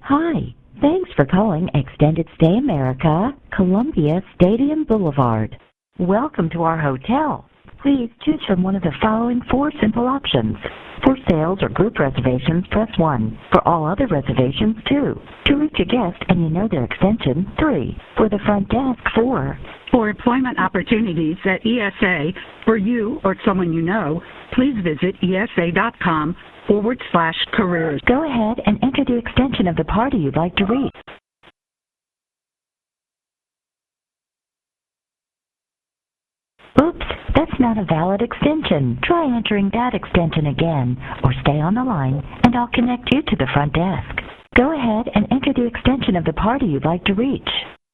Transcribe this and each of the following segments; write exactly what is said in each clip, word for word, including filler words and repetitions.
Hi, thanks for calling Extended Stay America, Columbia Stadium Boulevard. Welcome to our hotel. Please choose from one of the following four simple options. For sales or group reservations, press one. For all other reservations, two. To reach a guest and you know their extension, three. For the front desk, four. For employment opportunities at E S A, for you or someone you know, please visit esa.com forward slash careers. Go ahead and enter the extension of the party you'd like to reach. Oops, that's not a valid extension. Try entering that extension again, or stay on the line, and I'll connect you to the front desk. Go ahead and enter the extension of the party you'd like to reach.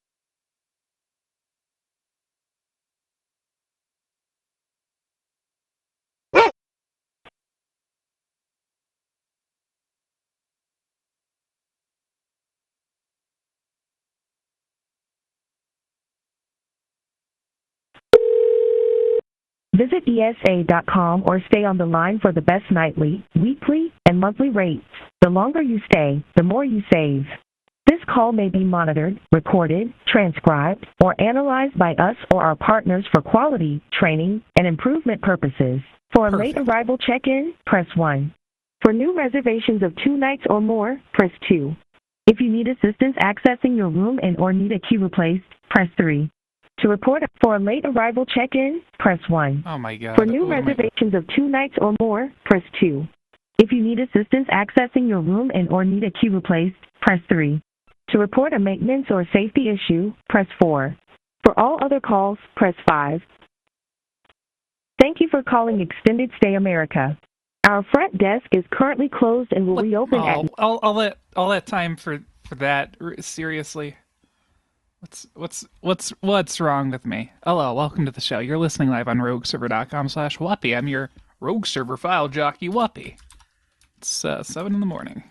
Visit E S A dot com or stay on the line for the best nightly, weekly, and monthly rates. The longer you stay, the more you save. This call may be monitored, recorded, transcribed, or analyzed by us or our partners for quality, training, and improvement purposes. For a Perfect. late arrival check-in, press one. For new reservations of two nights or more, press two. If you need assistance accessing your room and or need a key replaced, press three. To report for a late arrival check-in, press one. Oh my god. For new Oh my- reservations of two nights or more, press two. If you need assistance accessing your room and or need a key replaced, press three. To report a maintenance or safety issue, press four. For all other calls, press five. Thank you for calling Extended Stay America. Our front desk is currently closed and will What- reopen oh, at... all, all that all that time for for that? R- Seriously? What's what's what's what's wrong with me? Hello, welcome to the show. You're listening live on rogueserver.com slash Whuppy. I'm your rogue server file jockey Whuppy. It's uh, seven in the morning.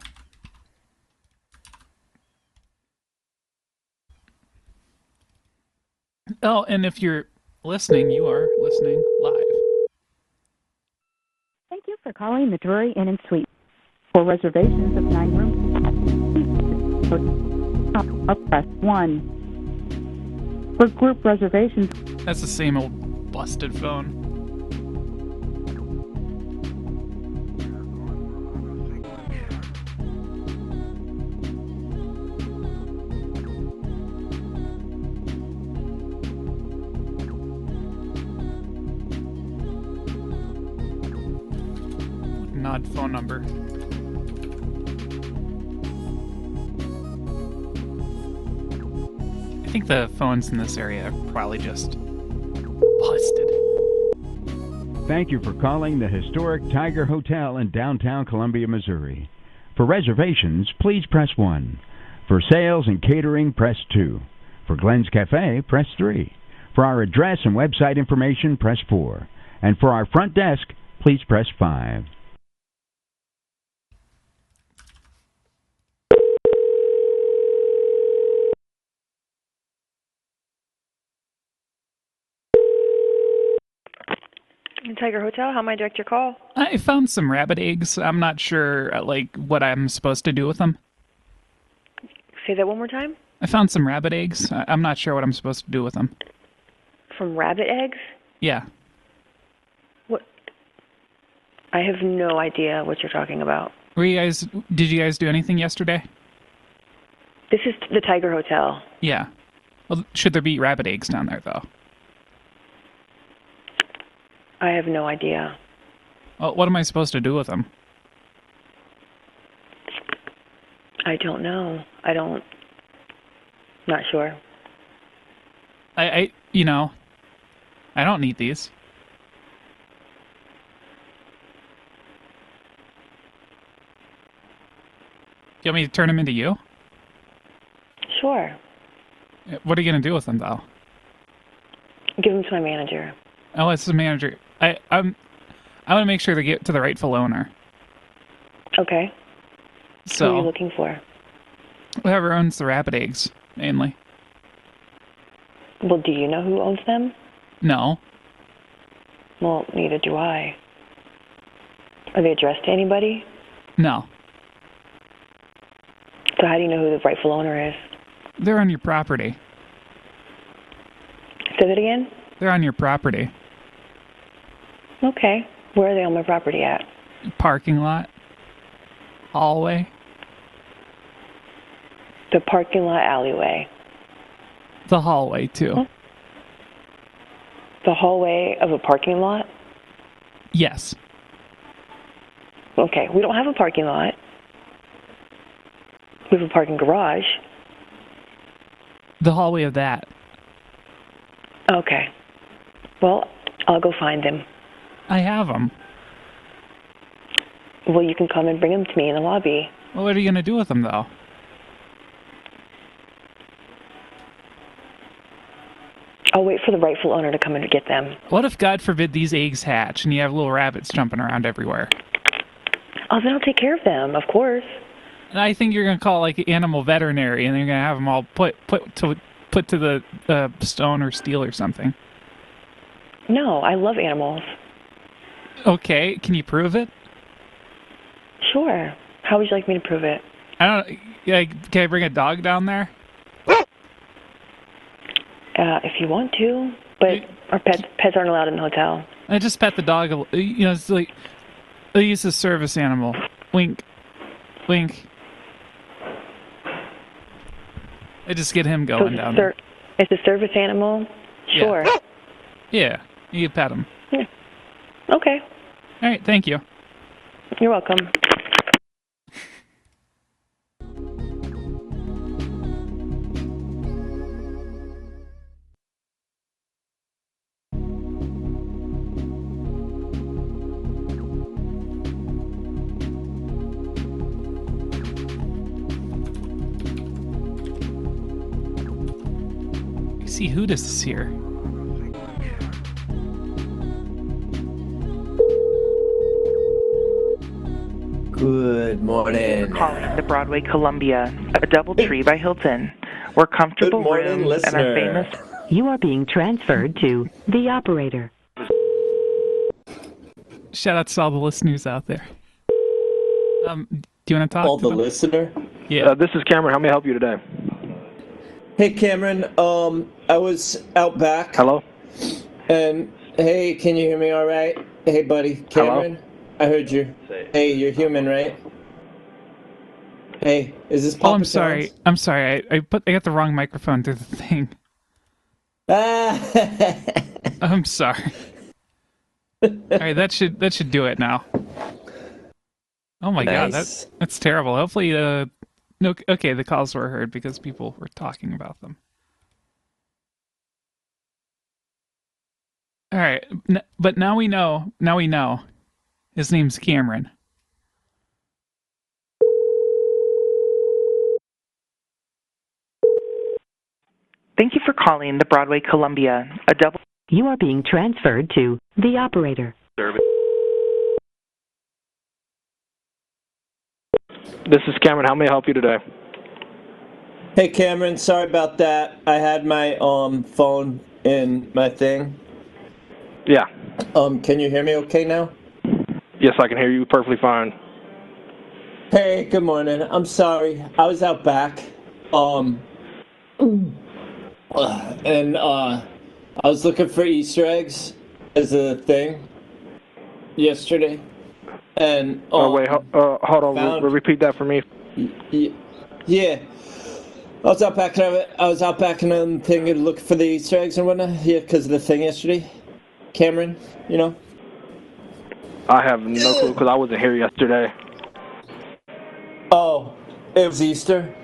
Oh, and if you're listening, you are listening live. Thank you for calling the Drury Inn and Suite. For reservations of nine rooms, please press one. For group reservations, That's the same old busted phone. What an odd phone number. I think the phones in this area are probably just busted. Thank you for calling the historic Tiger Hotel in downtown Columbia, Missouri. For reservations, please press one. For sales and catering, press two. For Glenn's Cafe, press three. For our address and website information, press four. And for our front desk, please press five. Tiger Hotel, how may I direct your call? I found some rabbit eggs. I'm not sure, uh, like, what I'm supposed to do with them. Say that one more time. I found some rabbit eggs. I- I'm not sure what I'm supposed to do with them. From rabbit eggs? Yeah. What? I have no idea what you're talking about. Were you guys, did you guys do anything yesterday? This is the Tiger Hotel. Yeah. Well, should there be rabbit eggs down there, though? I have no idea. Well, what am I supposed to do with them? I don't know. I don't... Not sure. I, I, you know, I don't need these. You want me to turn them into you? Sure. What are you going to do with them, though? Give them to my manager. Oh, it's the manager. I, I'm, I want to make sure they get to the rightful owner. Okay. So, Who are you looking for? Whoever owns the rabbit eggs, mainly. Well, do you know who owns them? No. Well, neither do I. Are they addressed to anybody? No. So how do you know who the rightful owner is? They're on your property. Say that again? They're on your property. Okay. Where are they on my property at? Parking lot. Hallway. The parking lot alleyway. The hallway, too. Huh? The hallway of a parking lot? Yes. Okay, we don't have a parking lot. We have a parking garage. The hallway of that. Okay. Well, I'll go find them. I have them. Well, you can come and bring them to me in the lobby. Well, what are you going to do with them, though? I'll wait for the rightful owner to come and get them. What if, God forbid, these eggs hatch and you have little rabbits jumping around everywhere? Oh, then I'll take care of them, of course. And I think you're going to call, like, animal veterinary, and you're going to have them all put put to put to the uh, stone or steel or something. No, I love animals. Okay, can you prove it? Sure. How would you like me to prove it? I don't. Like, can I bring a dog down there? Uh, if you want to, but our pets pets aren't allowed in the hotel. I just pet the dog. a- You know, it's like I use a service animal. Wink, wink. I just get him So going it's a down ser- there. it's a service animal? Yeah. Sure. Yeah, you can pet him. Yeah. Okay. All right, thank you. You're welcome. I see Hootis is here. Good morning. Calling the Broadway Columbia, a DoubleTree by Hilton, where comfortable Good morning, rooms listener. and our famous. You are being transferred to the operator. Shout out to all the listeners out there. Um, do you want to talk All to the them? listener. Yeah. Uh, this is Cameron. How may I help you today? Hey, Cameron. Um, I was out back. Hello? And hey, can you hear me all right? Hey, buddy. Cameron? Hello? I heard you. Hey, you're human, right? Hey, is this Papa Oh, I'm sorry. John's? I'm sorry. I, I put I got the wrong microphone through the thing. Ah. I'm sorry. All right, that should that should do it now. Oh my god, Nice. that's that's terrible. Hopefully, uh, no, okay, the calls were heard because people were talking about them. All right, n- but now we know. Now we know. His name's Cameron. Thank you for calling the Broadway Columbia, a double. You are being transferred to the operator. This is Cameron. How may I help you today? Hey, Cameron. Sorry about that. I had my um phone in my thing. Yeah. Um, can you hear me okay now? Yes, I can hear you perfectly fine. Hey, good morning. I'm sorry. I was out back. Um, and uh, I was looking for Easter eggs as a thing yesterday. And um, Oh, wait. Ho- uh, hold on. found- Re- repeat that for me. y- yeah. I was out back and I, I was out back and I'm thinking, looking for the Easter eggs and whatnot. Yeah, because of the thing yesterday. Cameron, you know. I have no clue because I wasn't here yesterday. Oh, it was Easter.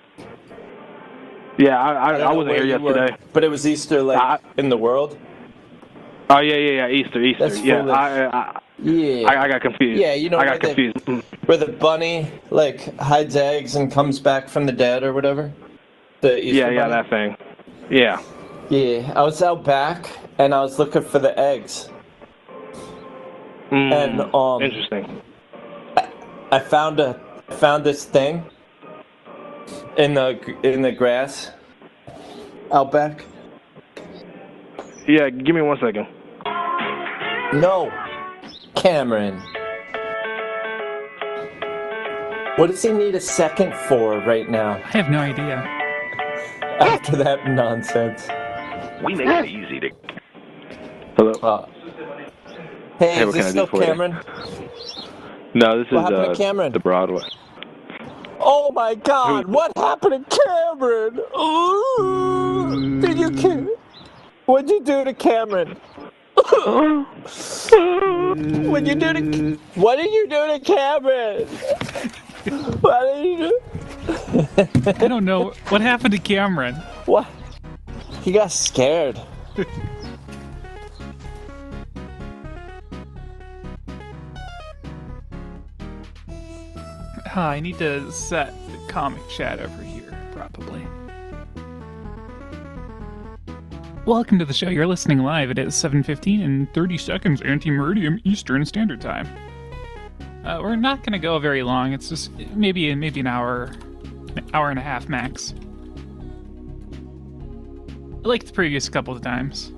Yeah, I, I, don't I know wasn't where here you were, yesterday. but it was Easter, like I- in the world. Oh, yeah, yeah, yeah. Easter, Easter. That's yeah, foolish. I, I, Yeah. I, I got confused. Yeah, you know I where got the- confused. Mm. Where the bunny like hides eggs and comes back from the dead or whatever. The Easter Yeah, yeah, bunny? that thing. Yeah. Yeah, I was out back and I was looking for the eggs. Mm, And, um, interesting. I found a found this thing in the in the grass out back. Yeah, give me one second. No, Cameron. What does he need a second for right now? I have no idea. After that nonsense. We make it easy to... Hello? Uh, hey, Hey, is what this can I still do for you? Cameron? No, this What is happened to uh, Cameron? the Broadway. Oh my God! What happened to Cameron? Ooh, did you ki- What'd you do to Cameron? What'd you do to? What did you do to Cameron? What did you do? I don't know. What happened to Cameron? What? He got scared. Huh, I need to set the comic chat over here, probably. Welcome to the show. You're listening live. It is seven fifteen and thirty seconds anti-meridium Eastern Standard Time. Uh, we're not going to go very long. It's just maybe maybe an hour, an hour and a half max. Like the previous couple of times.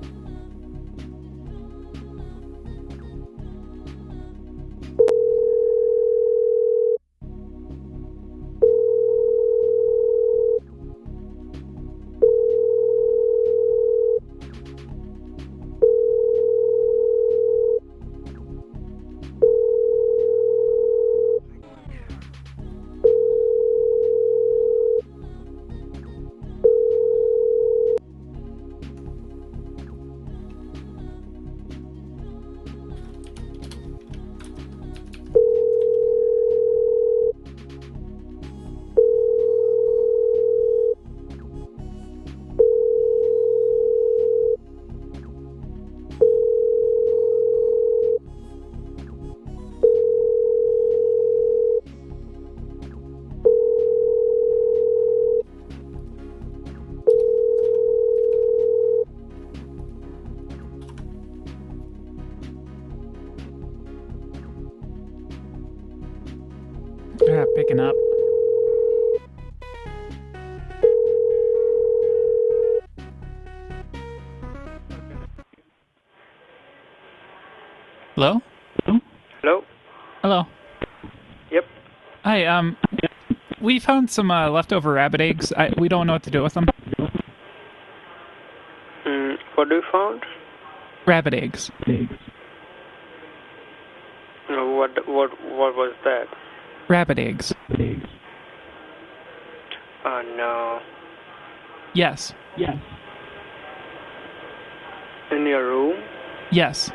Yeah, picking up. Hello? Hello? Hello. Yep. Hi, um, we found some uh, leftover rabbit eggs. I, we don't know what to do with them. Mm, what do you found? Rabbit eggs. No, what what what was that? Rabbit eggs. Oh no. Yes. Yes. In your room? Yes.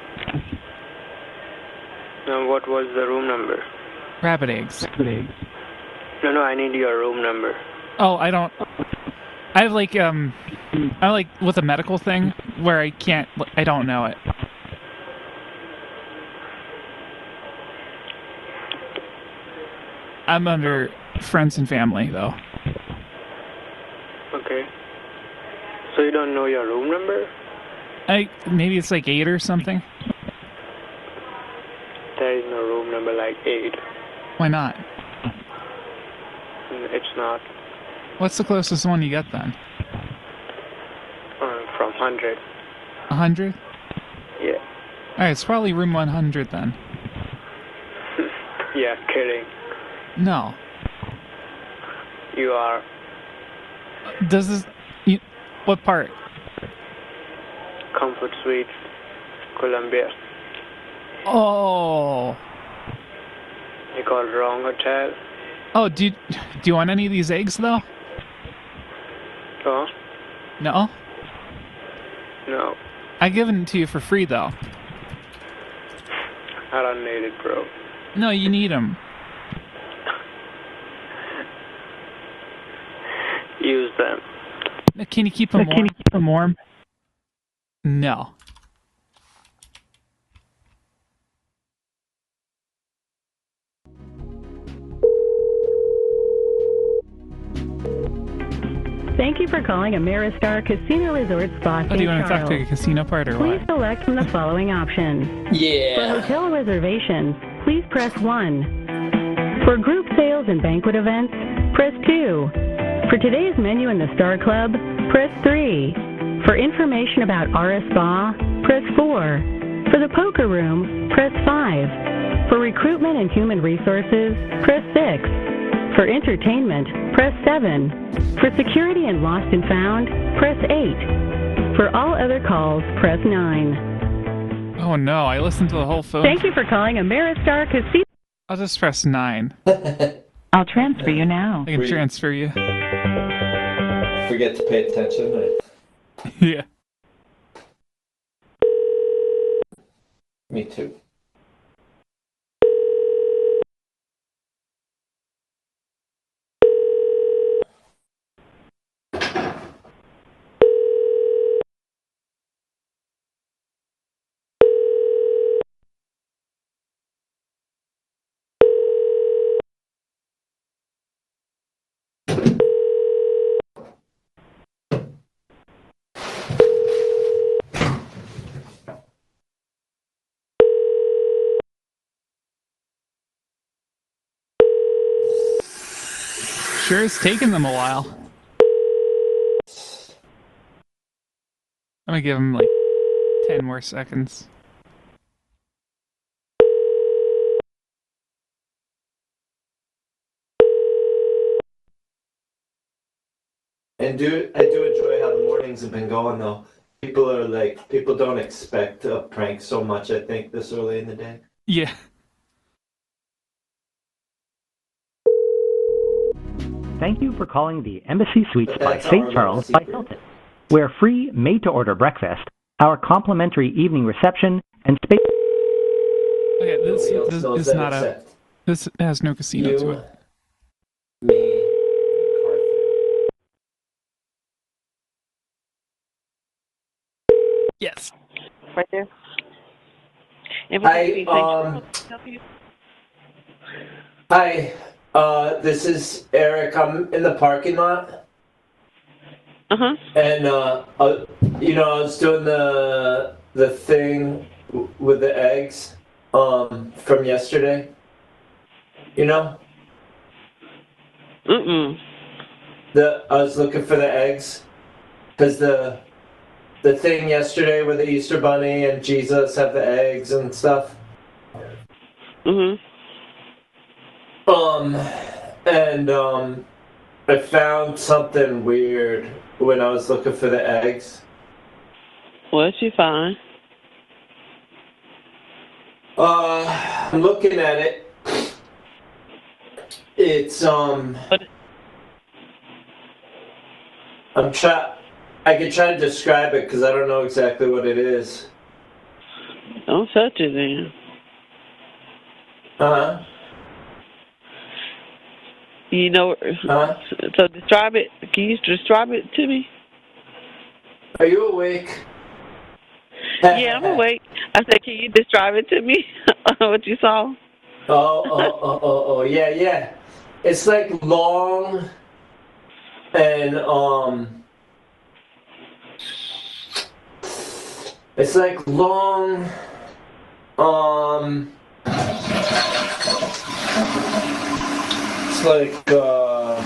No, what was the room number? Rabbit eggs. No, no, I need your room number. Oh, I don't... I have like, um... I like with a medical thing where I can't... I don't know it. I'm under friends and family, though. Okay. So you don't know your room number? I maybe it's like eight or something. There is no room number like eight. Why not? Mm, It's not. What's the closest one you got then? Uh, from one hundred. A hundred? Yeah. Alright, it's probably room one hundred then. Yeah, kidding. No. You are. Does this... You, what part? Comfort Suites, Columbia. Oh. You called wrong hotel. Oh, do you, do you want any of these eggs, though? Oh? No? No. I given it to you for free, though. I don't need it, bro. No, you need them. Use them. Can you keep them warm? Can you keep them warm? No. Thank you for calling Ameristar Casino Resort Spa Oh, do you Saint want to talk Charles. to a casino part or Please what? select from the following options. Yeah. For hotel reservations, please press one. For group sales and banquet events, press two. For today's menu in the Star Club, press three. For information about R S Spa, press four. For the poker room, press five. For recruitment and human resources, press six. For entertainment, press seven. For security and lost and found, press eight. For all other calls, press nine. Oh no, I listened to the whole phone. Thank you for calling Ameristar Casino. I'll just press nine. I'll transfer you now. I can transfer you. Forget to pay attention. Or... Yeah. Me too. Sure it's taken them a while. I'm gonna give them like ten more seconds. And do I do enjoy how the mornings have been going though. People are like, people don't expect a prank so much, I think, this early in the day. Yeah. Thank you for calling the Embassy Suites by Saint Charles by Hilton. We're free made-to-order breakfast, our complimentary evening reception, and space... Okay, this, this is not a... This has no casino you, to it. Me, Yes. Right there. Hi, um... Hi, uh, this is Eric. I'm in the parking lot. Uh-huh. And, uh, uh, you know, I was doing the the thing w with the eggs, um, from yesterday. You know? Mm-mm. The, I was looking for the eggs. Because the, the thing yesterday with the Easter Bunny and Jesus have the eggs and stuff. Mm-hmm. Um, and, um, I found something weird when I was looking for the eggs. What'd you find? Uh, I'm looking at it. It's, um... I'm try... I can try to describe it because I don't know exactly what it is. Don't touch it then. Uh-huh. You know, uh-huh. So describe it. Can you describe it to me? Are you awake? Yeah, I'm awake. I said, can you describe it to me? What you saw? Oh, oh, oh, oh, oh, yeah, yeah. It's like long and, um... It's like long, um... It's like, uh...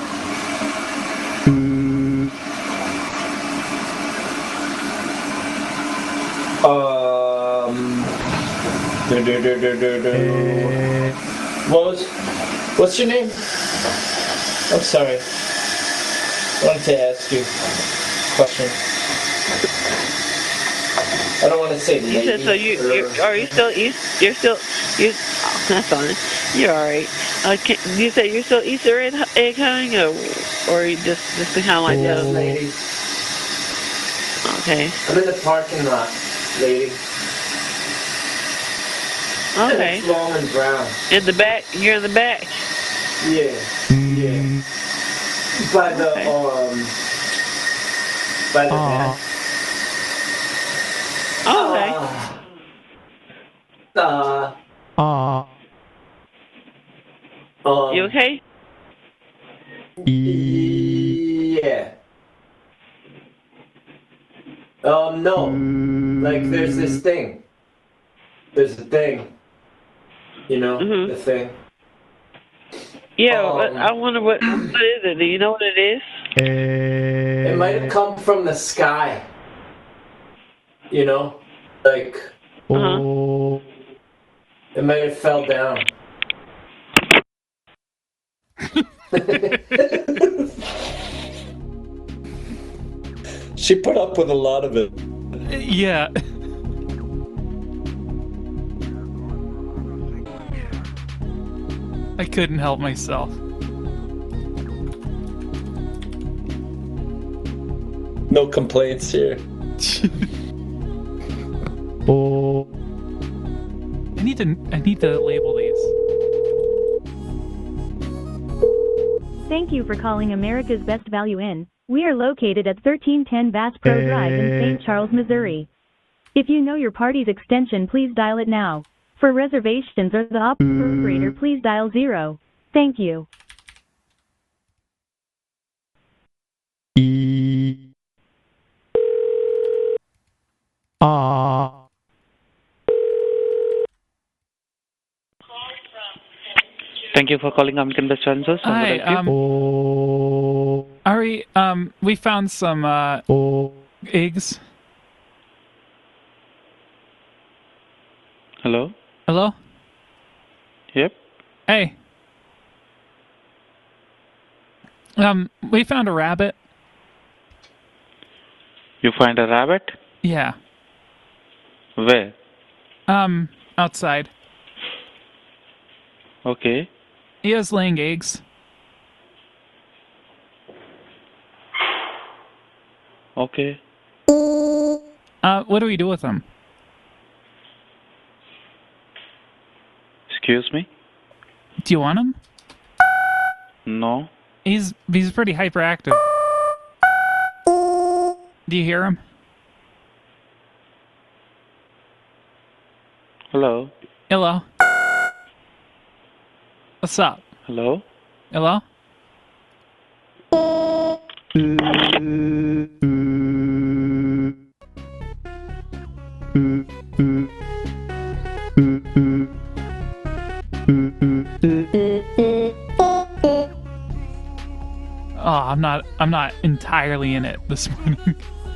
Um... Do, do, do, do, do, do. What was... What's your name? I'm sorry. I wanted to ask you a question. I don't want to say lady. You said so. You you're, are you still you, you're still you? Oh, that's fine. You're all right. Uh, can, you said you're still Easter egg, egg hunting, or or you just just kind of like the other lady. Okay. I'm in the parking lot, lady. Okay. It's long and brown. In the back. You're in the back. Yeah. Yeah. By the okay. um. By the van. Okay. Uh. Uh. Um, you okay? Yeah. Um, no. Like, there's this thing. There's a thing. You know, mm-hmm. the thing. Yeah, um, but I wonder what, what is it? Do you know what it is? It might have come from the sky. You know? Like, uh-huh. It might have fell down. She put up with a lot of it. Yeah. I couldn't help myself. No complaints here. Oh. I need to I need to label these. Thank you for calling America's Best Value Inn. We are located at thirteen ten Bass Pro Drive in Saint Charles, Missouri. If you know your party's extension, please dial it now. For reservations or the operator, please dial zero. Thank you. Ah. Thank you for calling American Best Answers. Hi, um, Ari, um, we found some, uh, eggs. Hello? Hello? Yep. Hey. Um, we found a rabbit. You find a rabbit? Yeah. Where? Um, outside. Okay. He is laying eggs. Okay. Uh, what do we do with them? Excuse me? Do you want him? No. He's he's pretty hyperactive. Do you hear him? Hello? Hello? What's up? Hello? Hello? Oh, I'm not I'm not entirely in it this morning.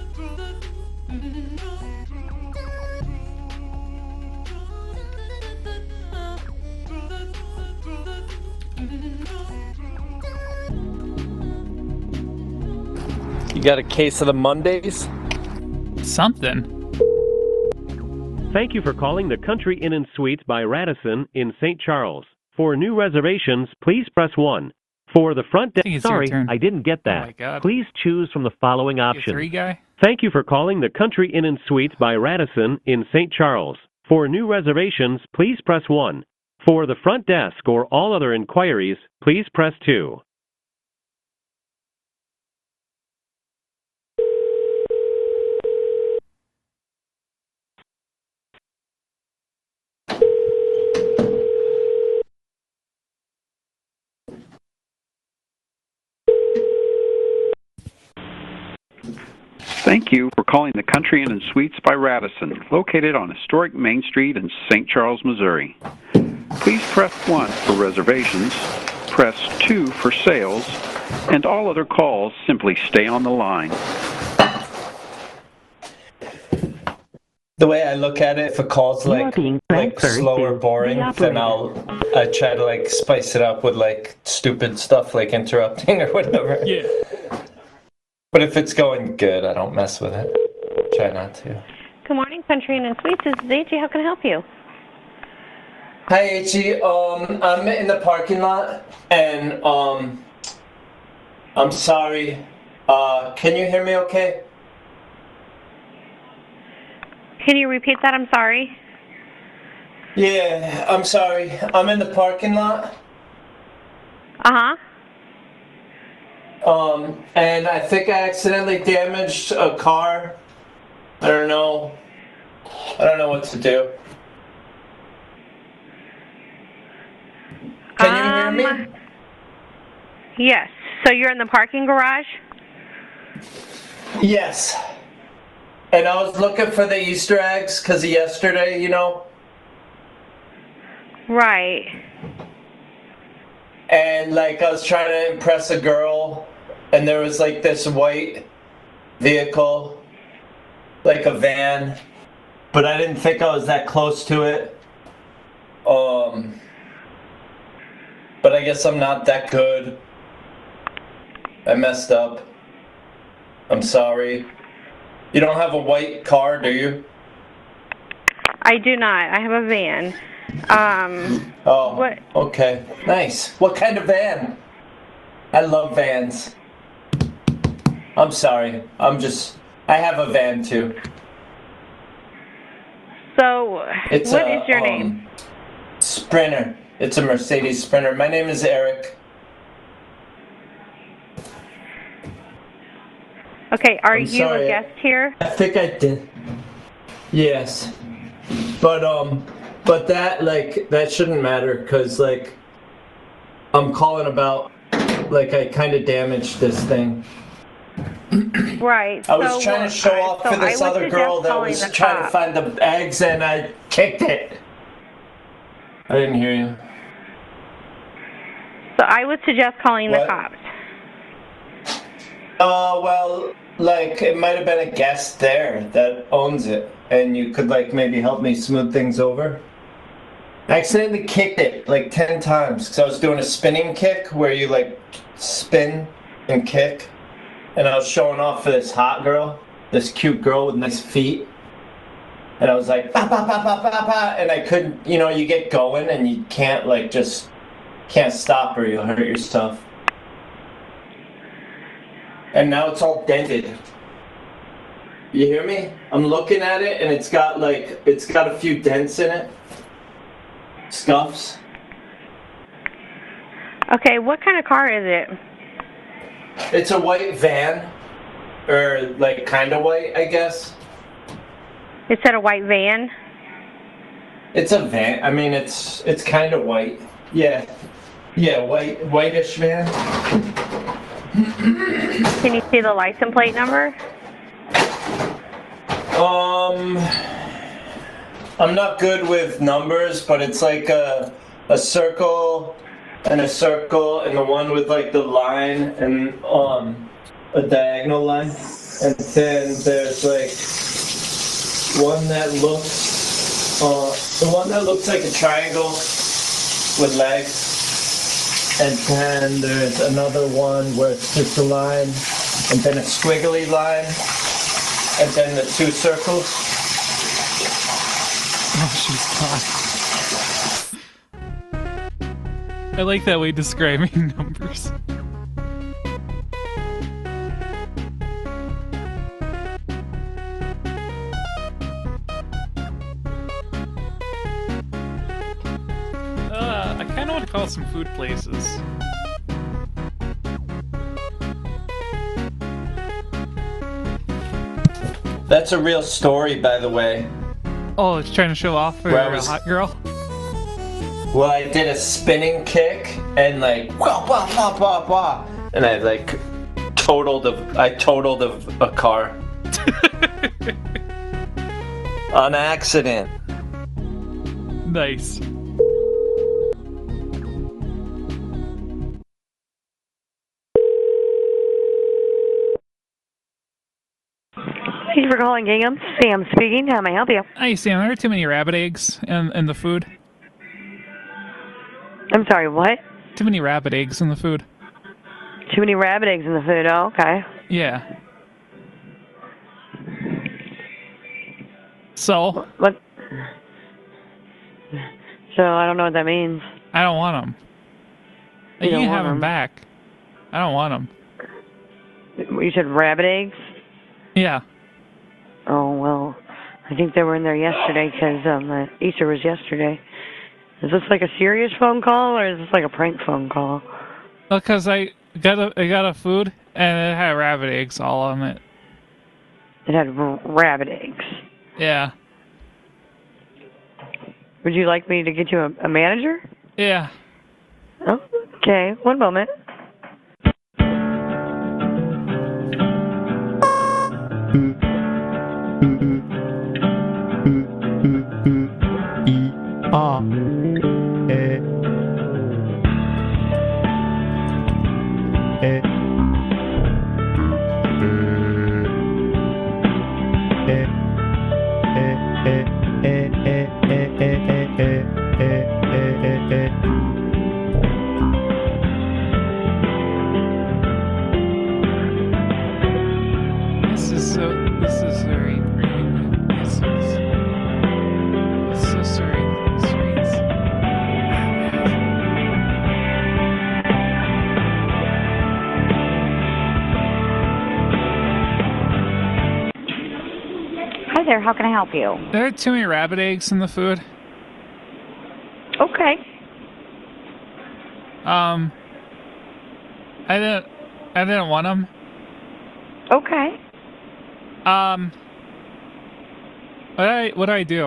You got a case of the Mondays? Something. Thank you for calling the Country Inn and Suites by Radisson in Saint Charles. For new reservations, please press one. For the front desk, sorry, I didn't get that. Oh my God. Please choose from the following options. Three guy? Thank you for calling the Country Inn and Suites by Radisson in Saint Charles. For new reservations, please press one. For the front desk or all other inquiries, please press two. Thank you for calling the Country Inn and Suites by Radisson, located on historic Main Street in Saint Charles, Missouri. Please press one for reservations, press two for sales, and all other calls simply stay on the line. The way I look at it, if a call's like like slow or boring, then I'll I try to like spice it up with like stupid stuff like interrupting or whatever. Yeah. But if it's going good, I don't mess with it. Try not to. Good morning, Country Inn and Suites. This is H E. How can I help you? Hi, H E. Um, I'm in the parking lot, and um, I'm sorry. Uh, can you hear me okay? Can you repeat that? I'm sorry. Yeah, I'm sorry. I'm in the parking lot. Uh-huh. Um, and I think I accidentally damaged a car. I don't know. I don't know what to do. Can um, you hear me? Yes. So you're in the parking garage? Yes. And I was looking for the Easter eggs because of yesterday, you know? Right. And, like, I was trying to impress a girl, and there was, like, this white vehicle, like a van, but I didn't think I was that close to it. Um, but I guess I'm not that good. I messed up. I'm sorry. You don't have a white car, do you? I do not. I have a van. Um, oh, what? Okay. Nice. What kind of van? I love vans. I'm sorry. I'm just... I have a van, too. So, It's what a, is your um, name? Sprinter. It's a Mercedes Sprinter. My name is Eric. Okay, are I'm you sorry. a guest here? I think I did. Yes. But, um, but that, like, that shouldn't matter, because, like, I'm calling about, like, I kind of damaged this thing. Right. I was so, trying to show uh, off so for this I would other suggest girl that calling was the trying to cops. find the eggs, and I kicked it. I didn't hear you. So I would suggest calling What? the cops. Uh, well, like, it might have been a guest there that owns it, and you could, like, maybe help me smooth things over. I accidentally kicked it, like, ten times, because I was doing a spinning kick, where you, like, spin and kick, and I was showing off for this hot girl, this cute girl with nice feet, and I was like, ba, ba, ba, ba, ba, ba, and I couldn't, you know, you get going, and you can't, like, just, can't stop or you'll hurt yourself. And now it's all dented. You hear me? I'm looking at it and it's got like, it's got a few dents in it. Scuffs. Okay, what kind of car is it? It's a white van. Or like kind of white, I guess. Is that a white van? It's a van. I mean, it's it's kind of white. Yeah. Yeah, white, whitish van. Can you see the license plate number? Um, I'm not good with numbers, but it's like a a circle and a circle, and the one with like the line and um a diagonal line, and then there's like one that looks uh the one that looks like a triangle with legs. And then there's another one where it's just a line, and then a squiggly line, and then the two circles. Oh, she's gone. I like that way describing numbers. Uh, I kind of want to call some food places. That's a real story, by the way. Oh, it's trying to show off for Where I a was- hot girl? Well, I did a spinning kick, and like, wah, wah, wah, wah, wah, and I like totaled a, I totaled a, a car. On accident. Nice. Thank you for calling Gingham. Sam speaking. How may I help you? Hey, Sam, there are too many rabbit eggs in, in the food. I'm sorry, what? Too many rabbit eggs in the food. Too many rabbit eggs in the food. Oh, okay. Yeah. So? What? So, I don't know what that means. I don't want them. You You, don't can want have them them? back. I don't want them. You said rabbit eggs? Yeah. Oh, well, I think they were in there yesterday because um, uh, Easter was yesterday. Is this like a serious phone call or is this like a prank phone call? Because I got a I got a food and it had rabbit eggs all on it. It had r- rabbit eggs. Yeah. Would you like me to get you a, a manager? Yeah. Oh, okay. One moment. Ah. Eh. Eh. there. How can I help you? There are too many rabbit eggs in the food. Okay. Um, I didn't, I didn't want them. Okay. Um, what do I, what do I do?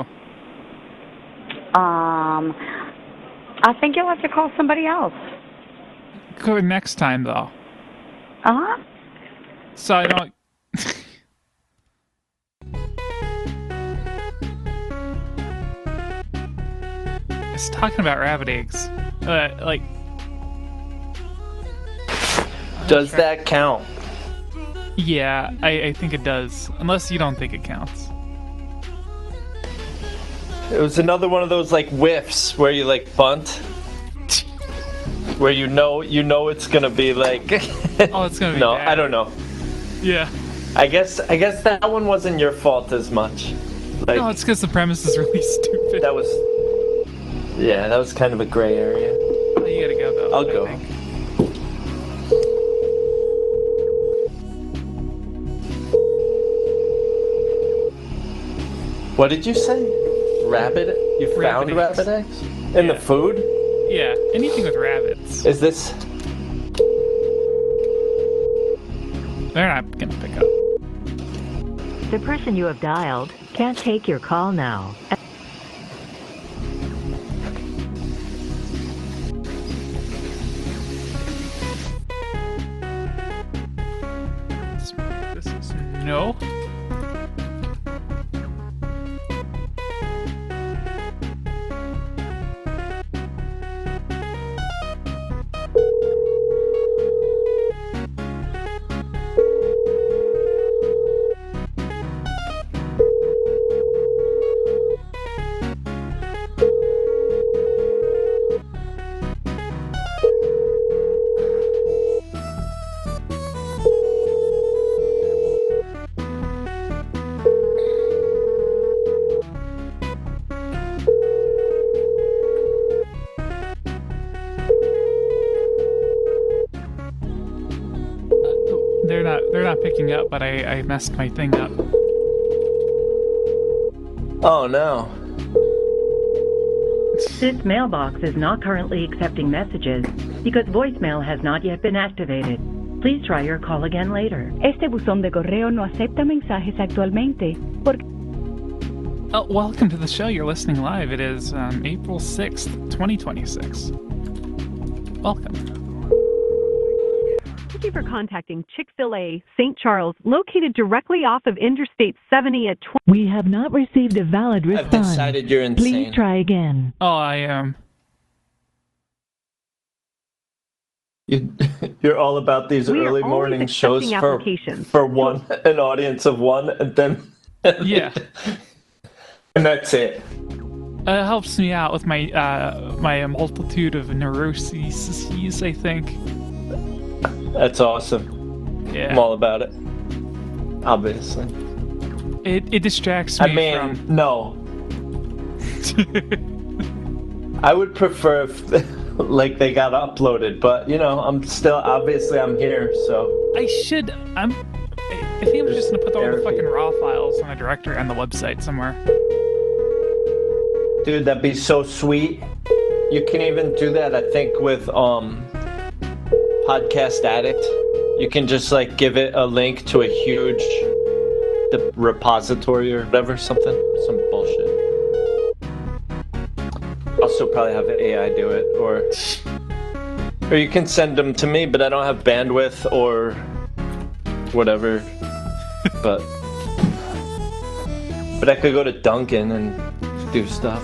Um, I think you'll have to call somebody else. Go next time, though. Uh-huh. So I don't... It's talking about rabbit eggs. Uh, like... Does that count? Yeah, I, I think it does. Unless you don't think it counts. It was another one of those like whiffs where you like bunt, where you know you know it's gonna be like. Oh, it's gonna be. No, bad. I don't know. Yeah. I guess I guess that one wasn't your fault as much. Like, no, it's because the premise is really stupid. That was. Yeah, that was kind of a gray area. Oh, you gotta go though. I'll I go. think. What did you say? Rabbit? You found Rabbit rabbit eggs? In the food? Yeah, anything with rabbits. Is this... They're not gonna pick up. The person you have dialed can't take your call now. This is no. They're not. They're not picking up, but I, I messed my thing up. Oh no. This mailbox is not currently accepting messages because voicemail has not yet been activated. Please try your call again later. Este buzón de correo no acepta mensajes actualmente. Por... Oh, welcome to the show. You're listening live. It is um, April sixth, twenty twenty-six. Welcome. Thank you for contacting Chick-fil-A Saint Charles, located directly off of Interstate seventy at twenty. We have not received a valid response. I've decided you're insane. Please try again. Oh, I am. You, you're all about these We are early always morning shows accepting for, applications. for one, an audience of one, and then... Yeah. And that's it. Uh, it helps me out with my uh, my multitude of neuroses, I think. That's awesome. Yeah. I'm all about it. Obviously. It it distracts me I mean, from... no. I would prefer if, like, they got uploaded, but, you know, I'm still, obviously I'm here, so... I should... I'm... I think I'm just gonna put all the fucking raw files on a directory on the website somewhere. Dude, that'd be so sweet. You can even do that, I think, with, um... Podcast Addict. You can just, like, give it a link to a huge... the repository or whatever, something. Some bullshit. Also probably have A I do it, or... Or you can send them to me, but I don't have bandwidth or... whatever. But... But I could go to Duncan and do stuff.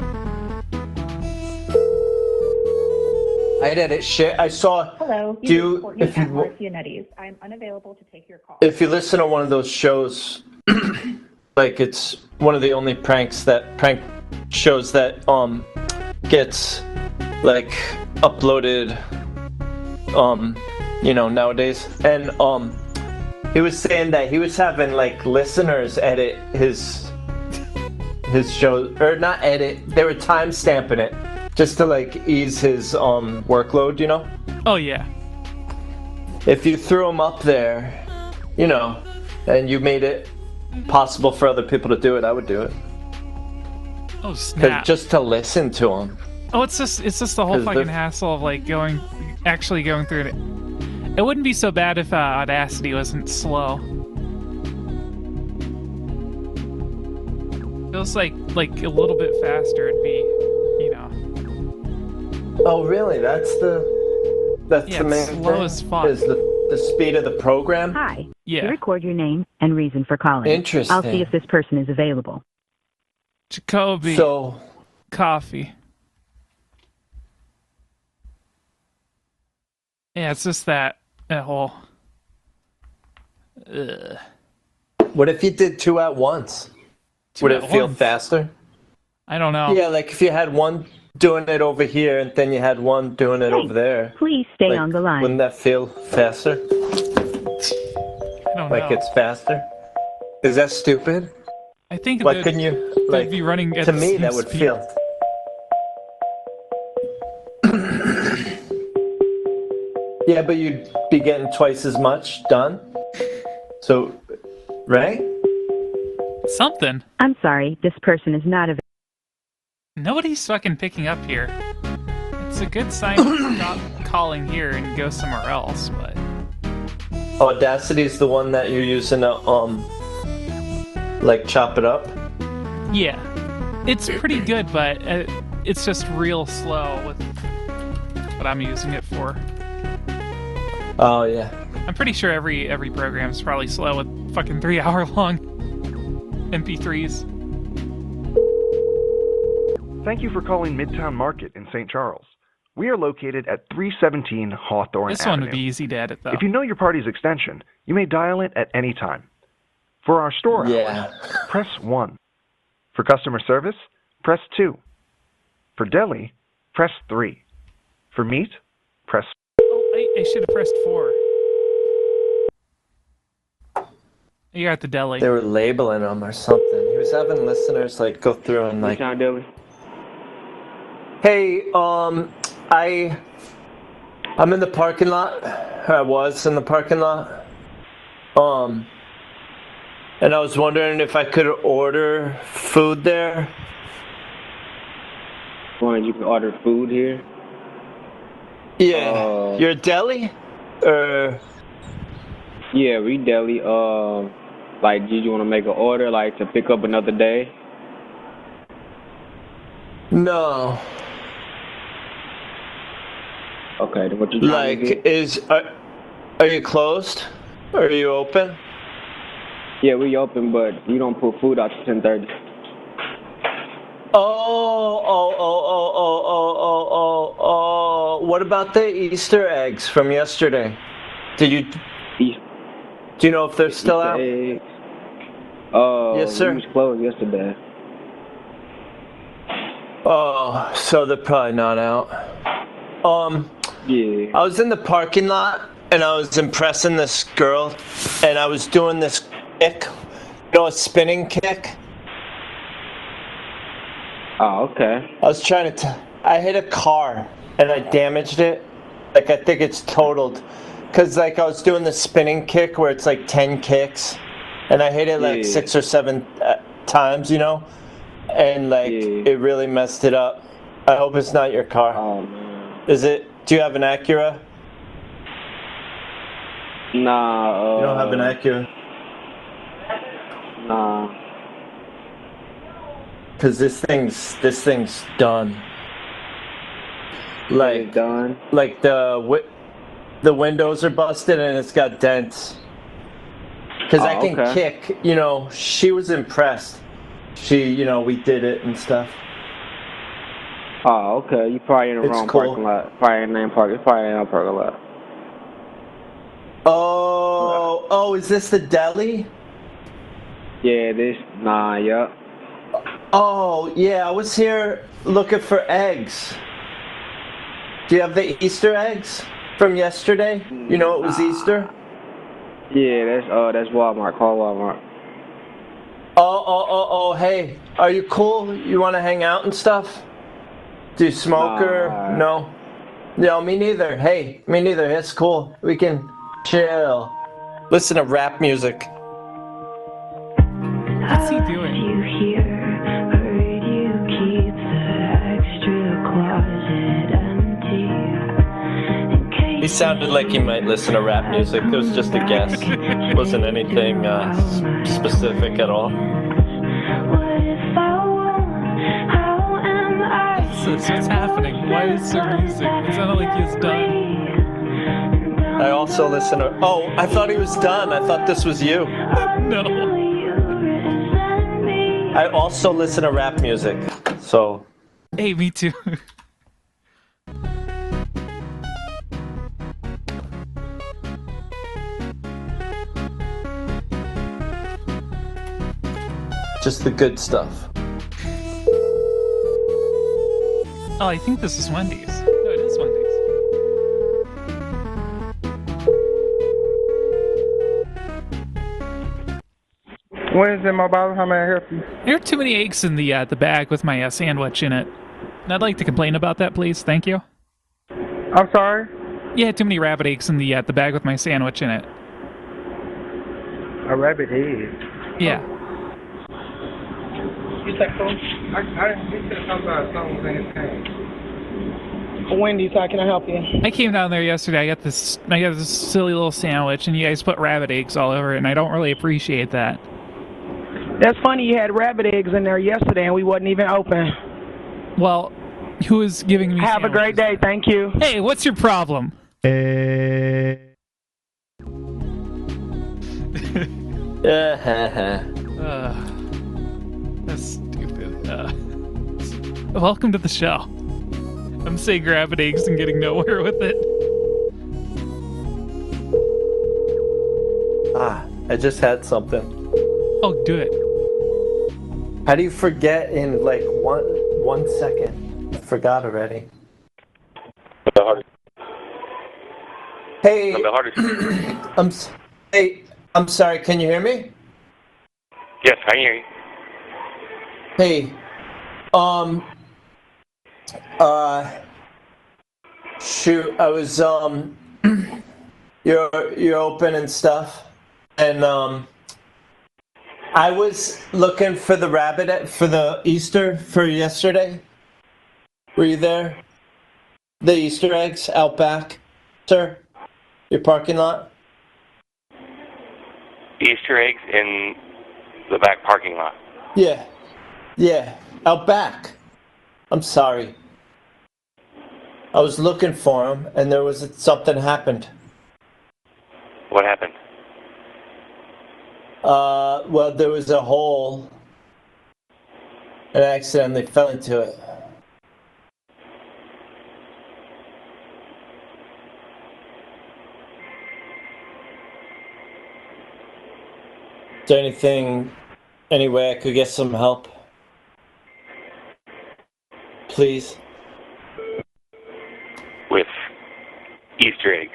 I'd edit shit. I saw... Hello, do you, if you, Marcianetti's. I'm unavailable to take your call. if you listen to one of those shows, like it's one of the only pranks that prank shows that um gets like uploaded um you know nowadays, and um he was saying that he was having like listeners edit his his show, or not edit, they were time stamping it just to like ease his um workload, you know. Oh yeah. If you threw them up there, you know, and you made it possible for other people to do it, I would do it. Oh 'Cause snap! just to listen to them. Oh, it's just it's just the whole 'Cause fucking they're- hassle of like going, actually going through it. It wouldn't be so bad if uh, Audacity wasn't slow. Feels like like a little bit faster. It'd be, you know. Oh, really? That's the that's Yeah, the main it's slow thing? as fuck. Is the the speed of the program? Hi. Yeah. You record your name and reason for calling. Interesting. I'll see if this person is available. Jacoby. So coffee. Yeah, it's just that that whole. Ugh. What if you did two at once? Two Would at it feel once? faster? I don't know. Yeah, like if you had one doing it over here and then you had one doing it over there. Please stay Like, on the line. Wouldn't that feel faster? I don't Like know. it's faster? Is that stupid? I think Why they'd- couldn't you they'd like be running at to the me same that would speed. feel Yeah, but you'd be getting twice as much done. So right? Something. I'm sorry, this person is not available. Nobody's fucking picking up here. It's a good sign to stop calling here and go somewhere else, but Audacity's the one that you're using to um like chop it up. yeah, it's pretty good, but uh, it's just real slow with what I'm using it for. Oh yeah. I'm pretty sure every every program's probably slow with fucking three hour long M P threes. Thank you for calling Midtown Market in Saint Charles. We are located at three seventeen Hawthorne This one Avenue. would be easy to edit though. If you know your party's extension, you may dial it at any time. For our store Yeah. hours, press one. For customer service, press two. For deli, press three. For meat, press Oh, I, I should have pressed four. You're at the deli. They were labeling them or something. He was having listeners like go through and like Deli. Hey, um I I'm in the parking lot. I was in the parking lot. Um and I was wondering if I could order food there. One, you can order food here. Yeah. Uh, You're a deli? Or Yeah, we deli. Uh, like, did you want to make an order, like, to pick up another day? no. Okay, then what you trying Like to get? is are, are you closed? Are you open? Yeah, we open, but we don't put food out till ten thirty. Oh, oh, oh, oh, oh, oh, oh, oh, oh. What about the Easter eggs from yesterday? Did you Do you know if they're still out? Eggs. Uh, Yes, sir. We was closed yesterday. Oh, so they're probably not out. Um, yeah. I was in the parking lot and I was impressing this girl, and I was doing this kick, you know, a spinning kick. Oh, okay. I was trying to. T- I hit a car and I damaged it. Like I think it's totaled, cause like I was doing the spinning kick where it's like ten kicks, and I hit it like Yeah. six or seven uh, times, you know, and like it really messed it up. I hope it's not your car. Oh man. Is it? Do you have an Acura? Nah. Uh, You don't have an Acura? Nah. Cause this thing's this thing's done. Like done. Like the wi- the windows are busted and it's got dents. Cause I Oh, can okay. kick. You know, she was impressed. She, you know, we did it and stuff. Oh, okay. You probably in the It's wrong cool. parking lot. Probably in the main park. It's probably in our parking lot. Oh, oh, is this the deli? Yeah, this. Nah, yup. Oh, yeah, I was here looking for eggs. Do you have the Easter eggs from yesterday? You know it was Easter? Yeah, that's uh, that's Walmart. Call Walmart. Oh, oh, oh, oh, hey, are you cool? You want to hang out and stuff? Do you smoke or Nah. no? No, me neither. Hey, me neither. It's cool. We can chill. Listen to rap music. What's he doing? You hear, heard you keep the extra closet empty. He sounded like he might listen to rap music. It was just a guess. It wasn't anything uh, s- specific at all. What's this? What's happening? Why is there music? It sounded like he was done. I also listen to... Oh, I thought he was done. I thought this was you. No. I also listen to rap music, so... Hey, me too. Just the good stuff. Oh, I think this is Wendy's. No, it is Wendy's. Wednesday Mobile, how may I help you? There are too many eggs in the uh, the bag with my uh, sandwich in it. And I'd like to complain about that, please. Thank you. I'm sorry? Yeah, too many rabbit eggs in the uh, the bag with my sandwich in it. A rabbit egg? Yeah. You think so? I, I didn't think that something about something was in his hand. Wendy's, how can I help you? I came down there yesterday. I got this I got this silly little sandwich, and you guys put rabbit eggs all over it, and I don't really appreciate that. That's funny, you had rabbit eggs in there yesterday and we wasn't even open. Well, who is giving me Have sandwiches? a great day, thank you. Hey, what's your problem? Eh. uh, that's stupid. Uh, welcome to the show. I'm saying rabbit eggs and getting nowhere with it. Ah, I just had something. Oh, do it. How do you forget in like one one second? I forgot already. Hey, I'm s- hey, I'm sorry. Can you hear me? Yes, I hear you. Hey, um, uh, shoot, I was um, you're you're open and stuff, and um. I was looking for the rabbit for the Easter for yesterday. Were you there? The Easter eggs out back, sir? Your parking lot? Easter eggs in the back parking lot. Yeah. Yeah. Out back. I'm sorry. I was looking for them and there was something happened. What happened? Uh, well, there was a hole, and I accidentally fell into it. Is there anything, any way I could get some help? Please? With Easter eggs.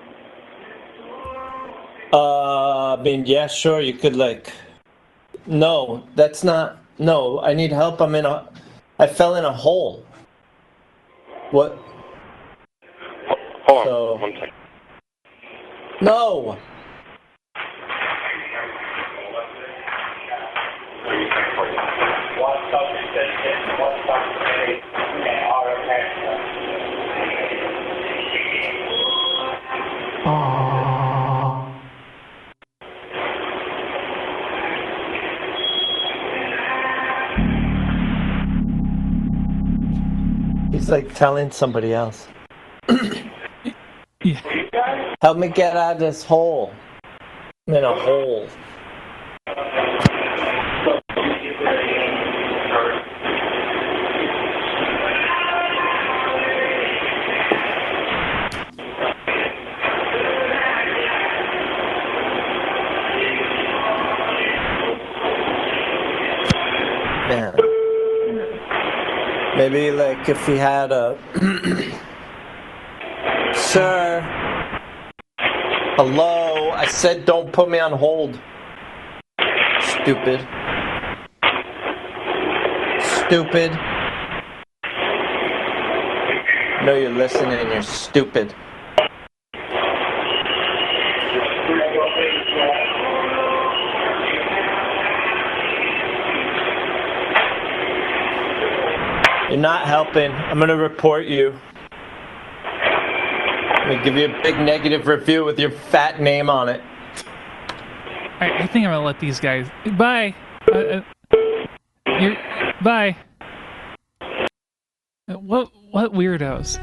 Uh, I mean, yeah, sure, you could, like... No, that's not... No, I need help. I'm in a... I fell in a hole. What? Hold on, So- one second. No! He's like telling somebody else. Yeah. Help me get out of this hole. I'm in a hole. Man. Maybe like if we had a... Sir. Hello? I said don't put me on hold. Stupid. Stupid. I know you're listening, you're stupid. You're not helping. I'm gonna report you. I'm gonna give you a big negative review with your fat name on it. Alright, I think I'm gonna let these guys... Bye! Uh, uh, you're... Bye! Uh, What, what weirdos?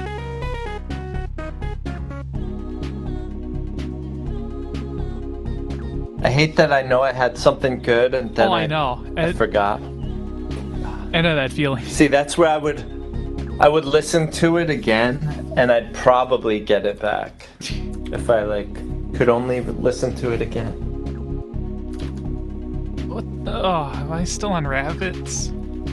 I hate that I know I had something good and then Oh, I I, know. I I- forgot. I know that feeling. See, that's where I would I would listen to it again and I'd probably get it back. If I like could only listen to it again. What the... Oh, am I still on rabbits?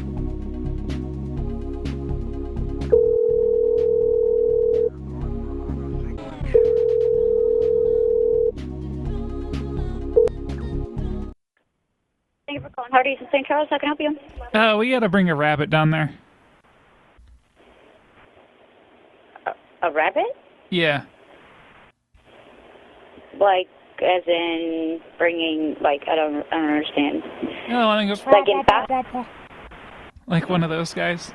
Thank you for calling Hardee's in Saint Charles. How can I help you? Uh, we gotta bring a rabbit down there. A rabbit? Yeah. Like, as in bringing, like, I don't, I don't understand. Oh, I think it's... Like in fast? Like one of those guys.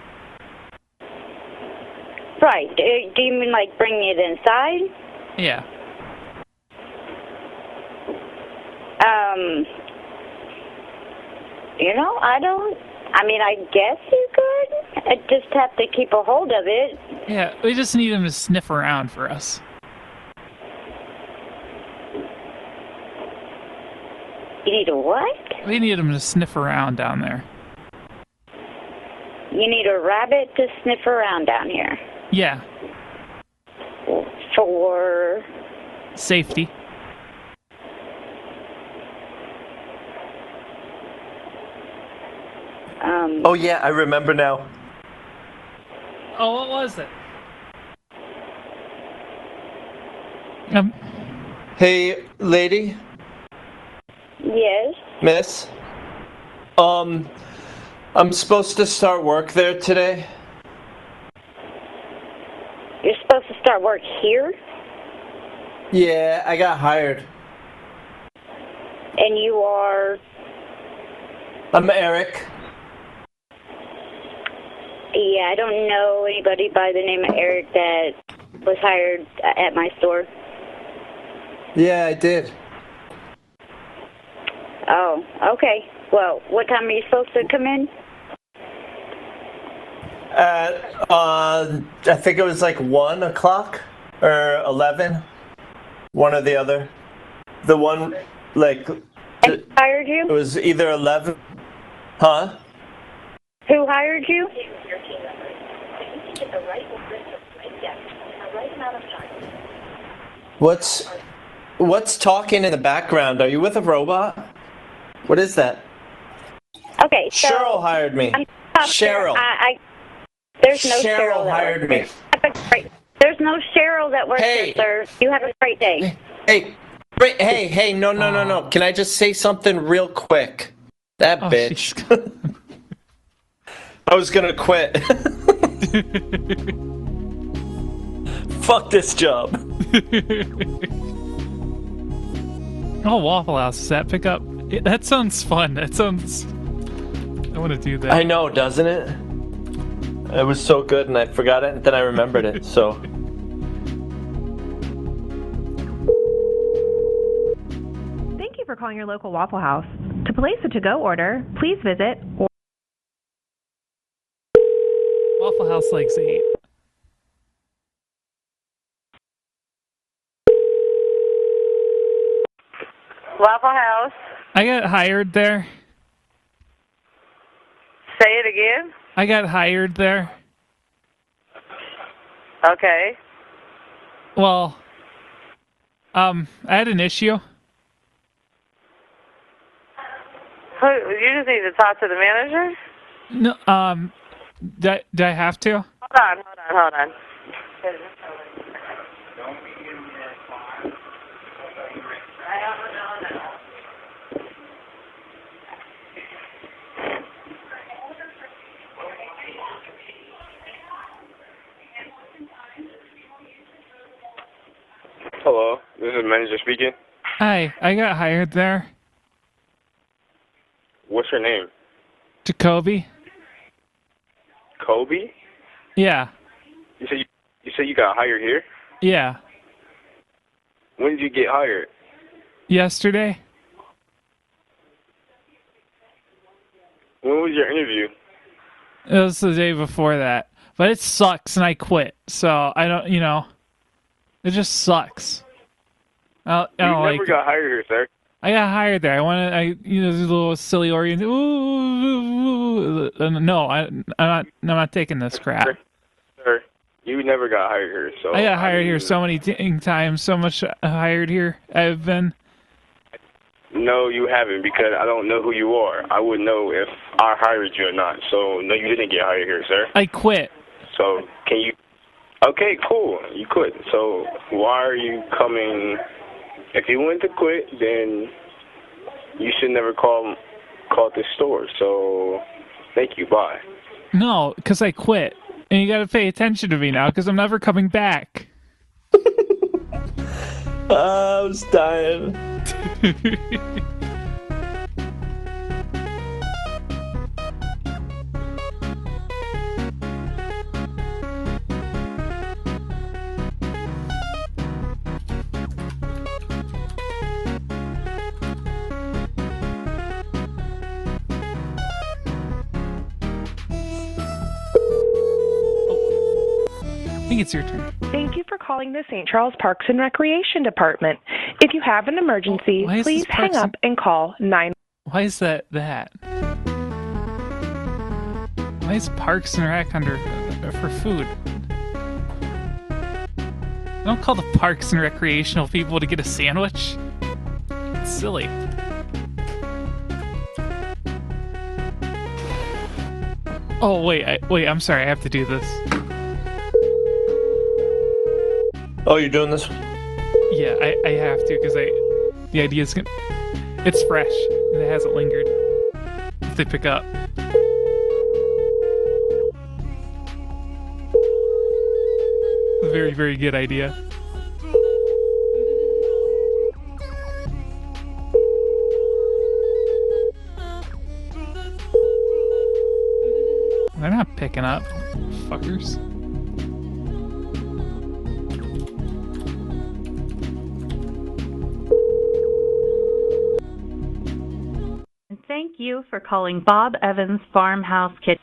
Right. Do, do you mean, like, bringing it inside? Yeah. Um, you know, I don't, I mean, I guess you could. I just have to keep a hold of it. Yeah, we just need him to sniff around for us. You need a what? We need him to sniff around down there. You need a rabbit to sniff around down here. Yeah. For... Safety. Um, Oh yeah, I remember now. Oh, what was it? Um. Hey, lady, Yes. miss. Um, I'm supposed to start work there today. You're supposed to start work here, Yeah, I got hired. and you are... I'm Eric. Yeah, I don't know anybody by the name of Eric that was hired at my store. Yeah, I did. Oh, okay. Well, what time are you supposed to come in? At, uh, I think it was like one o'clock or eleven. One or the other. The one, like... Who hired you? It was either eleven... Huh? Who hired you? What's... What's talking in the background? Are you with a robot? What is that? Okay, so... Cheryl hired me. I'm Cheryl. I, I, there's no Cheryl, Cheryl that hired works me. there. Have a great- There's no Cheryl that works Hey. there, sir. You have a great day. Hey, wait, hey, hey, no, no, no, no. Can I just say something real quick? That Oh, bitch. I was gonna quit. Fuck this job. Oh, Waffle House. Does that pick up? It, that sounds fun. That sounds... I want to do that. I know, doesn't it? It was so good and I forgot it and then I remembered it, so... Thank you for calling your local Waffle House. To place a to-go order, please visit or Waffle House likes eight. Waffle House. I got hired there. Say it again. I got hired there. Okay. Well, um, I had an issue. Who, you just need to talk to the manager? No, um, do I, do I have to? Hold on, hold on, hold on. Hello, this is manager speaking. Hi, I got hired there. What's your name? Jacoby. Kobe? Yeah, You said you, you said you got hired here? yeah. When did you get hired? Yesterday? When was your interview? It was the day before that. But it sucks and I quit. So I don't, you know, it just sucks. I don't, I You don't never like got it. hired here, sir. I got hired there. I wanted, I, you know, this little silly orient. Ooh, ooh, ooh. Uh, no, I, I'm not, I'm not taking this crap. Sir, you never got hired here, so I got hired mean, here so many t- times, so much hired here I've been. No, you haven't, because I don't know who you are. I would know if I hired you or not. So no, you didn't get hired here, sir. I quit. So can you? Okay, cool. You quit. So why are you coming? If you went to quit, then you should never call call this store. So thank you. Bye. No, because I quit. And you got to pay attention to me now, because I'm never coming back. I was dying. I think it's your turn. Thank you for calling the Saint Charles Parks and Recreation Department. If you have an emergency, Why is please this hang Parks up and call nine. Why is that that? Why is Parks and Rec under uh, for food? Don't call the Parks and Recreational people to get a sandwich. It's silly. Oh wait, I, wait. I'm sorry. I have to do this. Oh, you're doing this? Yeah, I, I have to because I the idea is gonna, it's fresh and it hasn't lingered. If they pick up. Very, very good idea. They're not picking up, fuckers. Thank you for calling Bob Evans Farmhouse Kitchen.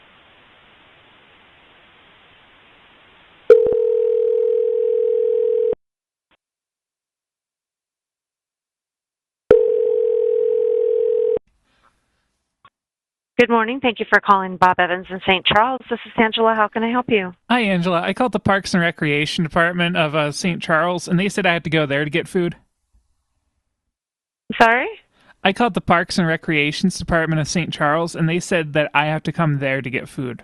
Good morning. Thank you for calling Bob Evans in Saint Charles. This is Angela. How can I help you? Hi, Angela. I called the Parks and Recreation Department of uh, Saint Charles, and they said I had to go there to get food. Sorry? I called the Parks and Recreations Department of Saint Charles, and they said that I have to come there to get food.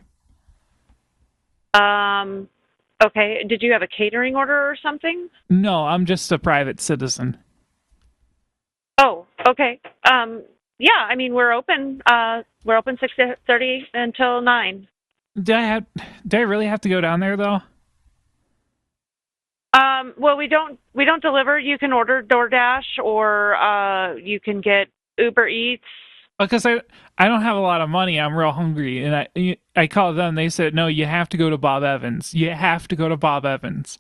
Um, okay. Did you have a catering order or something? No, I'm just a private citizen. Oh, okay. Um, yeah, I mean, we're open. Uh, we're open six thirty until nine. Do I have? Do I really have to go down there though? Um, well, we don't we don't deliver. You can order DoorDash or uh, you can get Uber Eats. Because I I don't have a lot of money. I'm real hungry, and I I called them. They said no, you have to go to Bob Evans. You have to go to Bob Evans.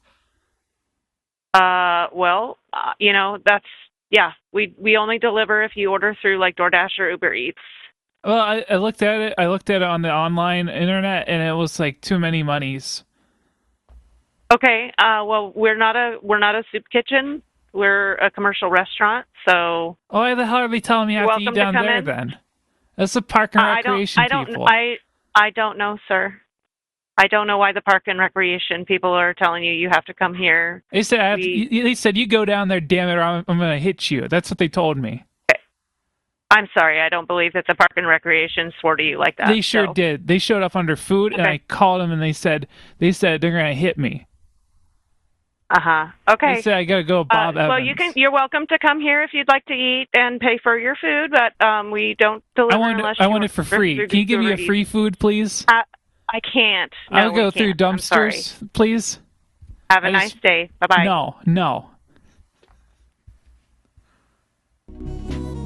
Uh, well, uh, you know that's yeah. We we only deliver if you order through like DoorDash or Uber Eats. Well, I, I looked at it. I looked at it on the online internet, and it was like too many monies. Okay. Uh, well, we're not a we're not a soup kitchen. We're a commercial restaurant. So. Why the hell are they telling me I have to eat welcome to down come there in. then? That's the Park and Uh, Recreation I don't. people. I don't. I I don't know, sir. I don't know why the Park and Recreation people are telling you you have to come here. They said I have We- to, they said you go down there, damn it, or I'm, I'm gonna hit you. That's what they told me. I'm sorry. I don't believe that the Park and Recreation swore to you like that. They sure so. did. They showed up under food, and Okay. I called them, and they said they said they're gonna hit me. Uh huh. Okay. They said I gotta go Bob Uh, Evans. well, you can. You're welcome to come here if you'd like to eat and pay for your food, but um, we don't deliver I want unless I you want it for free. through Can you give me a Uber free Eats. food, please? I, I can't. No, I'll go we through can't. I'm sorry. dumpsters, please. Have a I nice just- day. Bye bye. No, no.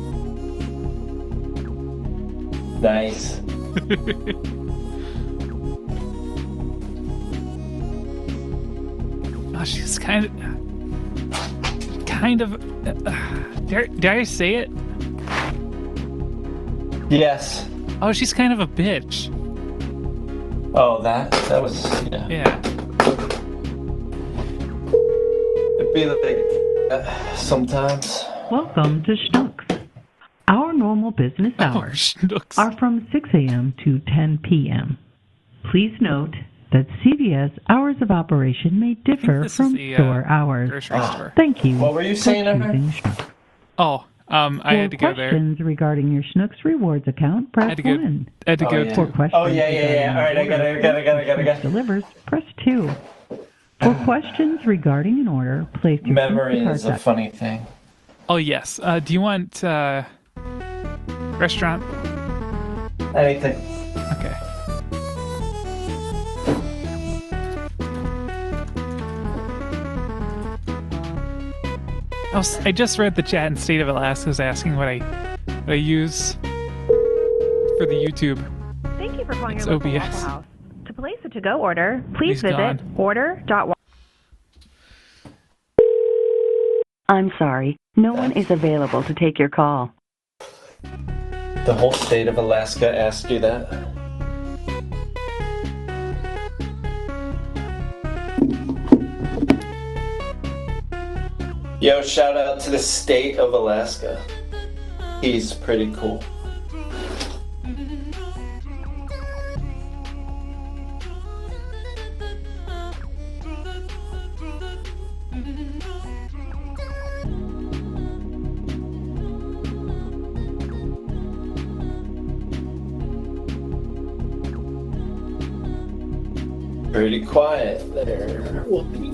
Nice. Oh, she's kind of, kind of. Uh, did, did I say it? Yes. Oh, she's kind of a bitch. Oh, that that was yeah. Yeah. It'd be like uh, sometimes. Welcome to Schnucks. Our normal business hours are from six a.m. to ten p.m. Please note that C V S hours of operation may differ from the, uh, store hours. grocery store. Thank you. What were you for saying, choosing Evan? Schnucks. Oh, um, I For had to go there. questions regarding your Schnucks Rewards account, press I had to go. one. I had to Oh, go yeah. For to. questions Oh yeah, yeah, yeah. regarding All right, I got it, I got it, I got it, I got it, I got it. delivers, press two. For questions regarding an order, place your Memory card is a doc- funny thing. Oh yes. Uh, do you want uh, restaurant? Anything. Okay. I, was, I just read the chat and State of Alaska is asking what I what I use for the YouTube. Thank you for calling It's your local O B S. Waffle House. To place a to-go order, please He's visit gone. order dot I'm sorry. No one is available to take your call. The whole state of Alaska asked you that. Yo, shout out to the state of Alaska. He's pretty cool. Pretty quiet there. Whoopee.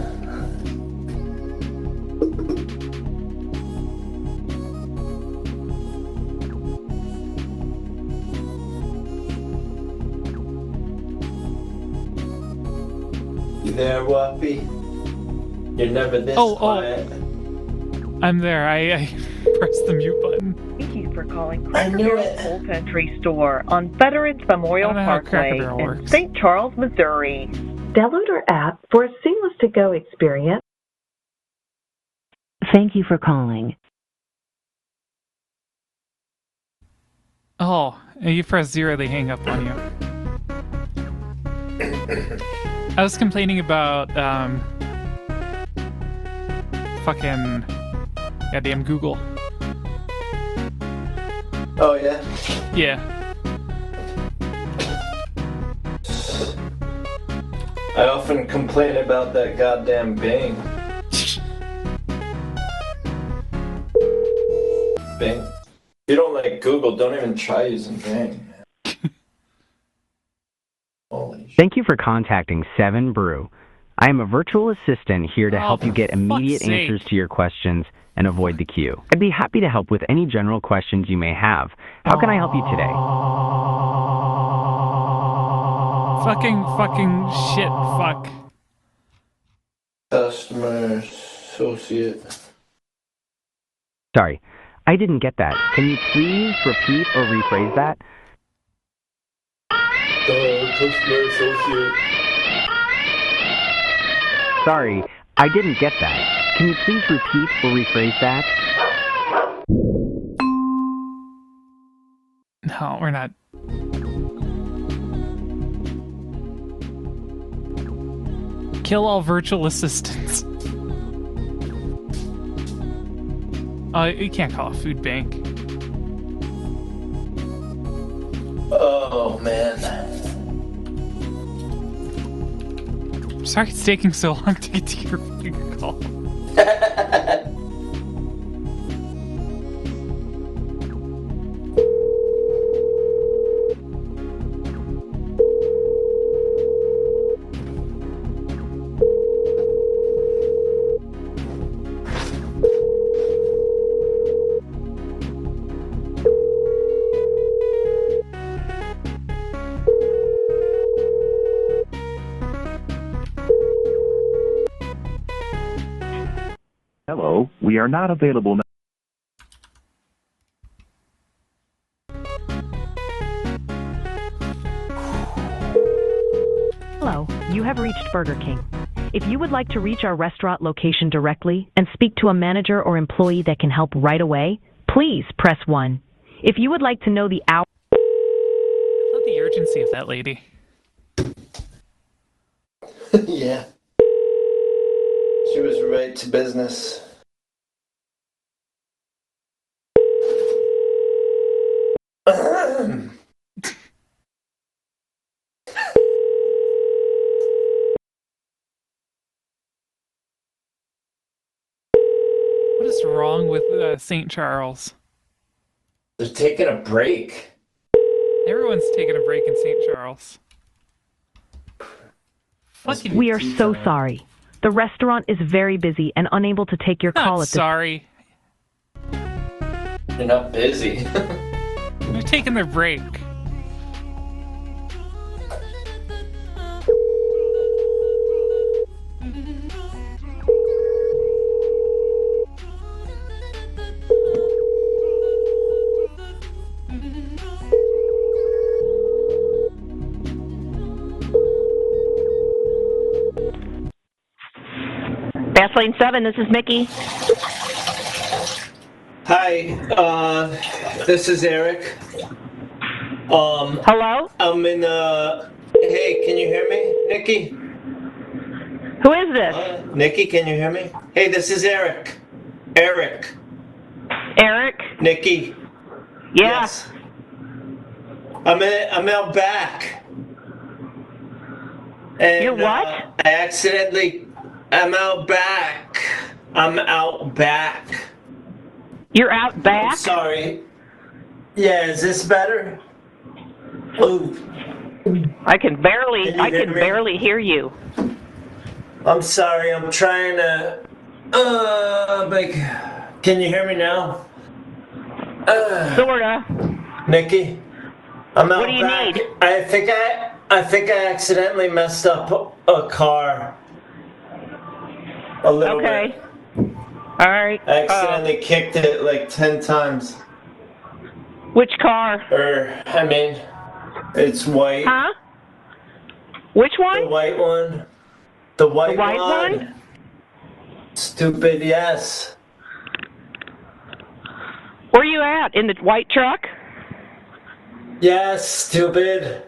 You there, Whoopee? You're never this Oh, oh. quiet. I'm there. I, I pressed the mute button. Thank you for calling I Cracker knew Barrel it. Old Country Store on Veterans Memorial I don't know how Cracker Parkway Barrel in works. Saint Charles, Missouri. Download our app for a seamless to-go experience. Thank you for calling. Oh, you press zero, they hang up on you. I was complaining about um, fucking goddamn Google. Oh, yeah? Yeah. I often complain about that goddamn Bing. Bing. If you don't like Google, don't even try using Bing. Holy Thank you for contacting Seven Brew. I am a virtual assistant here to Oh, help you get for immediate fuck's sake. answers to your questions and avoid the queue. I'd be happy to help with any general questions you may have. How can I help you today? Fucking, fucking shit, fuck. Customer associate. Sorry, I didn't get that. Can you please repeat or rephrase that? Uh, customer associate. Sorry, I didn't get that. Can you please repeat or rephrase that? No, we're not. Kill all virtual assistants. Oh, you can't call a food bank. Oh, man. Sorry it's taking so long to get to your fucking call. Hello, we are not available now. Hello, you have reached Burger King. If you would like to reach our restaurant location directly and speak to a manager or employee that can help right away, please press one. If you would like to know the hour... I love the urgency of that lady. Yeah. She was right to business. What is wrong with uh, Saint Charles? They're taking a break. Everyone's taking a break in Saint Charles. Fucking We are so sorry. The restaurant is very busy and unable to take your Not call at this sorry. They're not busy. They're taking their break. Fast Lane seven, this is Mickey. Hi, uh, this is Eric. Um, Hello? I'm in, uh, hey, can you hear me, Nikki? Who is this? Uh, Nikki, can you hear me? Hey, this is Eric. Eric. Eric? Nikki. Yeah. Yes. I'm in, I'm out back. And, You're what? Uh, I accidentally, I'm out back. I'm out back. You're out back? Sorry. Yeah, is this better? Ooh. I can barely, Can you I hear can me? barely hear you. I'm sorry, I'm trying to, uh, like, can you hear me now? Uh, Sorta. Nikki, I'm out What do you back. need? I think I, I think I accidentally messed up a car. A little Okay. bit. All right. I accidentally kicked it like ten times. Which car? Or, I mean, it's white. Huh? Which one? The white one. The white, The white one. one? Stupid, yes. Where you at? In the white truck? Yes, stupid.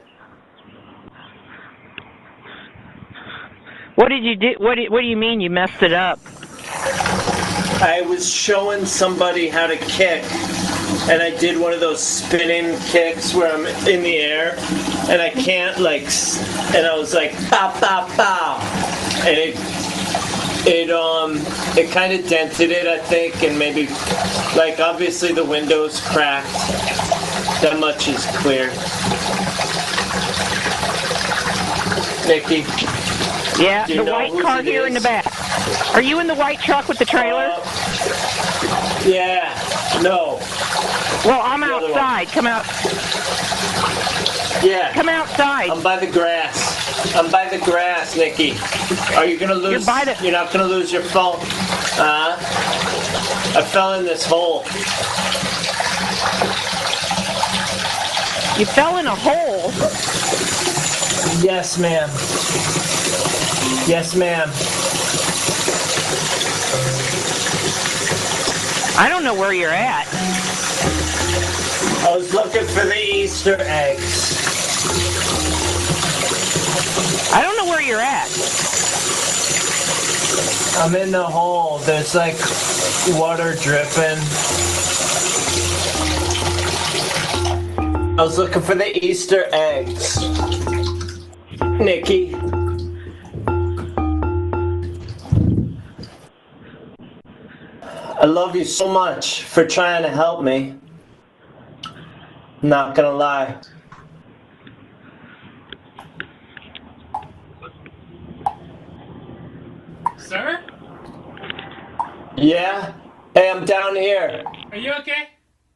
What did you do? What do, what do you mean you messed it up? I was showing somebody how to kick, and I did one of those spinning kicks where I'm in the air, and I can't, like, s- and I was like, pow, pow, pow. And it, it, um, it kind of dented it, I think, and maybe, like, obviously the window's cracked. That much is clear. Nikki. Yeah, Do you the know white whose car it here in the is? back. Are you in the white truck with the trailer? Uh, yeah, no. Well, I'm The other one. outside. Come out. Yeah. Come outside. I'm by the grass. I'm by the grass, Nikki. Are you gonna lose? You're by the- You're not gonna lose your phone. Uh, I fell in this hole. You fell in a hole. Yes, ma'am. Yes, ma'am. I don't know where you're at. I was looking for the Easter eggs. I don't know where you're at. I'm in the hole. There's like water dripping. I was looking for the Easter eggs. Nikki. I love you so much for trying to help me. Not gonna lie. Sir? Yeah? Hey, I'm down here. Are you okay?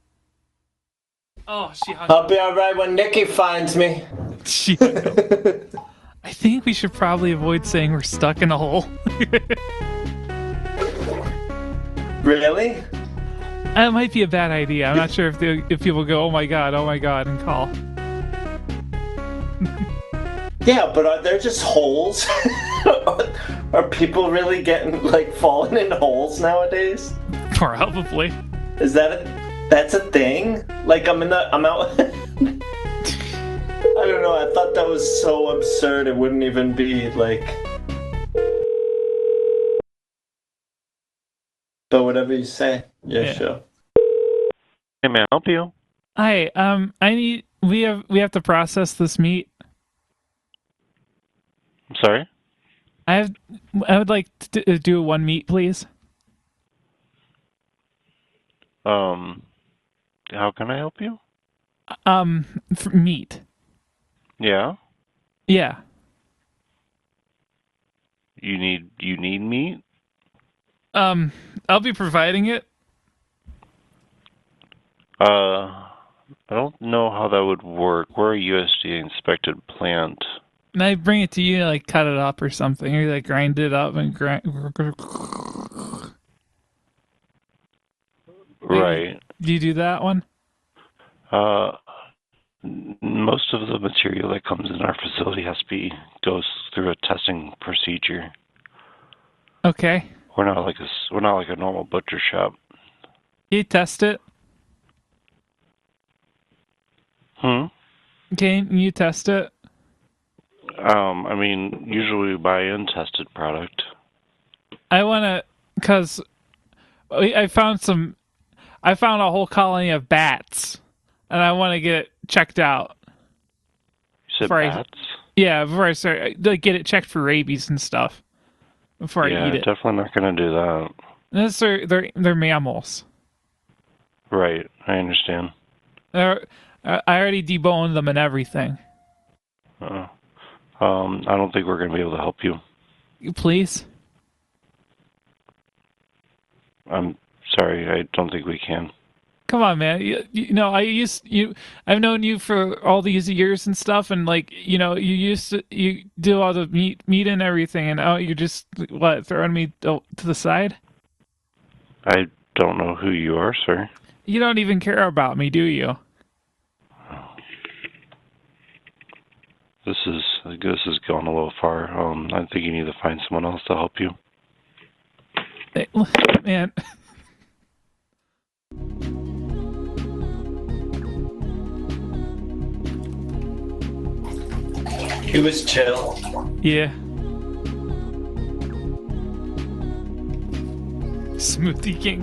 Oh, she hung I'll be alright when Nikki finds me. She hung up. I think we should probably avoid saying we're stuck in a hole. Really? That might be a bad idea. I'm not sure if they, if people go, oh my god, oh my god, and call. Yeah, but are there just holes? Are people really getting, like, falling in holes nowadays? Probably. Is that a, that's a thing? Like, I'm in the, I'm out... I don't know, I thought that was so absurd it wouldn't even be, like... But whatever you say, yeah, Yeah. sure. Hey, man, help you? Hi, um, I need, we have, we have to process this meat. I'm sorry? I have, I would like to d- do one meat, please. Um, how can I help you? Um, for meat. Yeah? Yeah. You need, you need meat? Um, I'll be providing it. Uh, I don't know how that would work. We're a U S D A inspected plant. And I bring it to you, like cut it up or something, or like grind it up and grind. Right. Do you do that one? Uh, n- most of the material that comes in our facility has to be, goes through a testing procedure. Okay. We're not like a, s- we're not like a normal butcher shop. You test it? Hmm? Can you test it? Um, I mean, usually we buy in tested product. I want to, because I found some, I found a whole colony of bats, and I want to get it checked out. You said Before I- bats? Yeah, before I start, like, get it checked for rabies and stuff. Before yeah, I eat it. definitely not gonna do that. This are, they're, they're mammals. Right, I understand. They're, I I already deboned them and everything. Uh, um, I don't think we're gonna be able to help you. Please? I'm sorry, I don't think we can. Come on, man. You, you know, I used you. I've known you for all these years and stuff, and like, you know, you used to you do all the meat, meat and everything, and oh, you're just what throwing me to to the side. I don't know who you are, sir. You don't even care about me, do you? This is this has gone a little far. Um, I think you need to find someone else to help you. Hey, man. He was chill. Yeah. Smoothie King.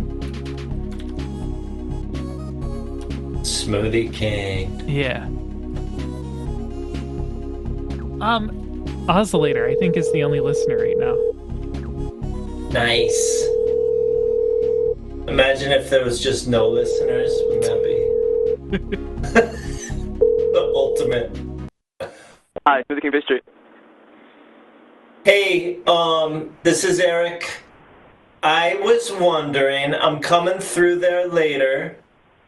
Smoothie King. Yeah. Um, Oscillator, I think, is the only listener right now. Nice. Imagine if there was just no listeners. Wouldn't that be the ultimate? Hi, Smoothie King Street. Hey, um, this is Eric. I was wondering, I'm coming through there later,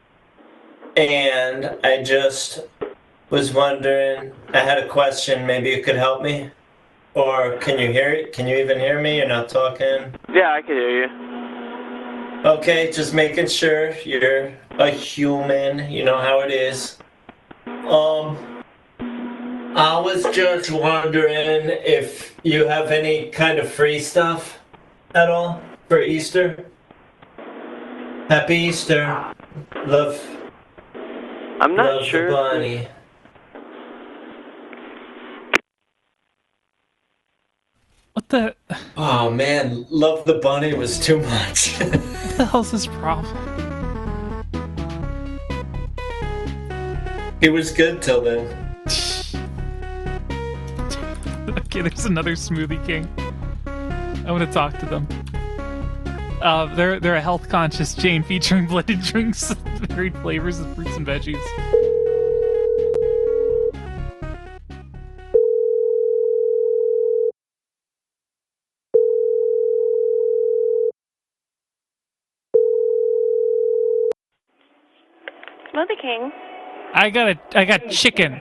and I just was wondering, I had a question, maybe you could help me? Or can you hear it? Can you even hear me? You're not talking? Yeah, I can hear you. Okay, just making sure you're a human, you know how it is. Um, I was just wondering if you have any kind of free stuff at all for Easter. Happy Easter. Love. I'm not love sure. The bunny. What the? Oh man, love the bunny was too much. What the hell's this problem? It was good till then. Okay, there's another Smoothie King. I want to talk to them. Uh, they're they're a health conscious chain featuring blended drinks, varied flavors of fruits and veggies. Smoothie King. I got a I got chicken.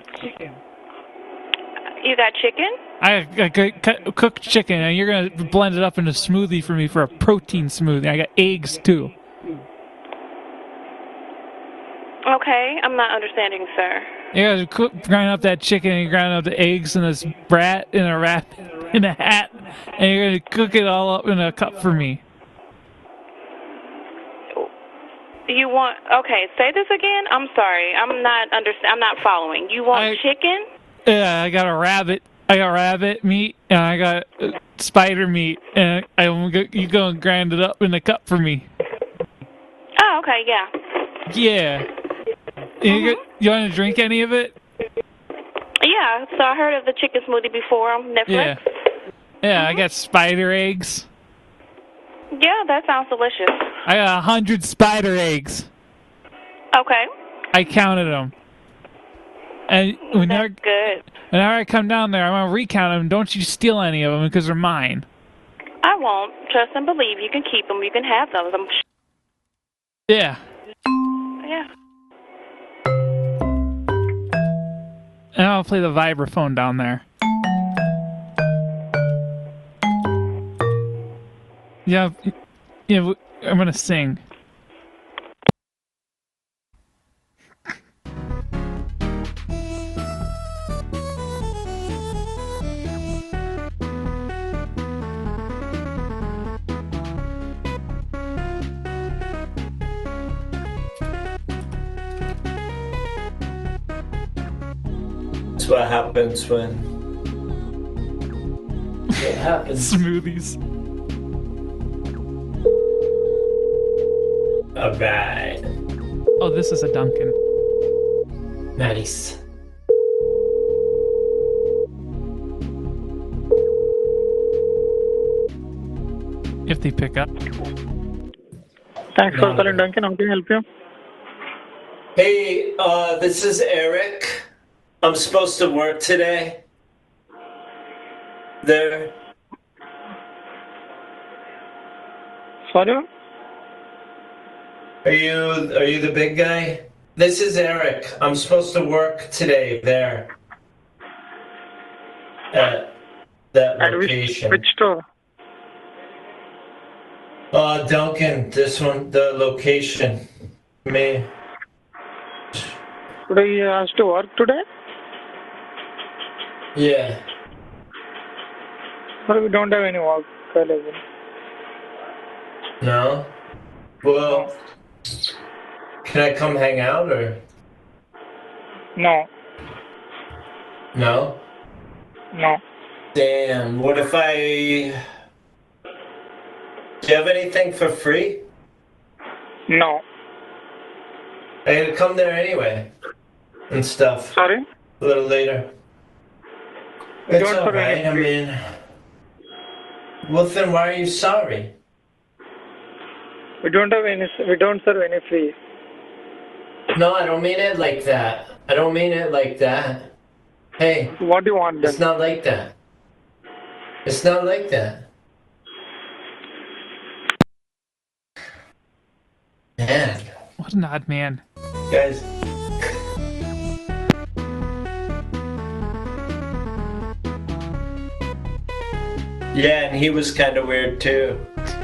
You got chicken? I, I got cut- cooked chicken, and you're gonna blend it up into a smoothie for me for a protein smoothie. I got eggs too. Okay, I'm not understanding, sir. You gotta cook, grind up that chicken, and you grind up the eggs in this brat in a rat in a hat, and you're gonna cook it all up in a cup for me. You want? Okay, say this again. I'm sorry. I'm not understand. I'm not following. You want I, chicken? Yeah, I got a rabbit. I got rabbit meat, and I got uh, spider meat, and I'm go, you go and grind it up in a cup for me. Oh, okay, yeah. Yeah. Mm-hmm. You, get, you want to drink any of it? Yeah. So I heard of the chicken smoothie before on Netflix. Yeah. Yeah, mm-hmm. I got spider eggs. Yeah, that sounds delicious. I got a hundred spider eggs. Okay. I counted them. And whenever, That's good. whenever I come down there, I'm going to recount them. Don't you steal any of them because they're mine. I won't. Trust and believe. You can keep them. You can have those. I'm Yeah. Yeah. And I'll play the vibraphone down there. Yeah, yeah, I'm gonna sing. That's what happens when... What happens? Smoothies. Alright. Oh, this is a Dunkin'. Nice. If they pick up. Thanks for calling Dunkin'. How can I help you? Hey, uh, this is Eric. I'm supposed to work today. There. Sorry? Are you are you the big guy? This is Eric. I'm supposed to work today there. At that location. Which, which store? Uh, Duncan. This one, the location. Me. Today you asked to work today? Yeah. But we don't have any work available. No? Well, can I come hang out or? No. No? No. Damn, what if I... Do you have anything for free? No. I gotta come there anyway. And stuff. Sorry? A little later. We It's don't serve alright, any I free. mean... Well then why are you sorry? We don't have any, we don't serve any free. No, I don't mean it like that. I don't mean it like that. Hey. What do you want then? It's not like that. It's not like that. Man. What an odd man. Guys. Yeah, and he was kind of weird too.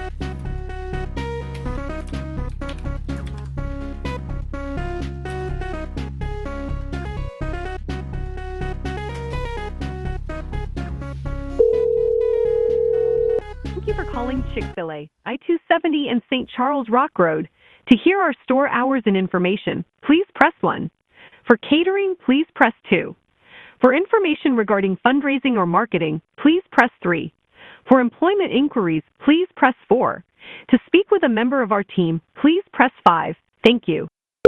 Thank you for calling Chick-fil-A, I two seventy and Saint Charles Rock Road. To hear our store hours and information, please press one. For catering, please press two. For information regarding fundraising or marketing, please press three. For employment inquiries, please press four. To speak with a member of our team, please press five. Thank you.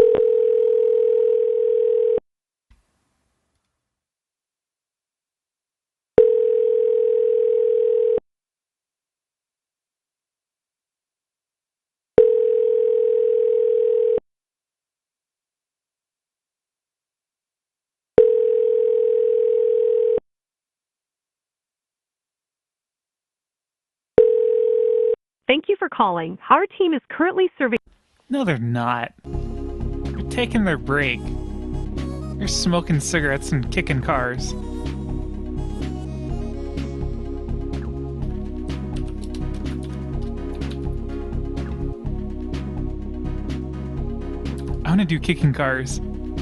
Thank you for calling. Our team is currently serving... No, they're not. They're taking their break. They're smoking cigarettes and kicking cars. I want to do kicking cars.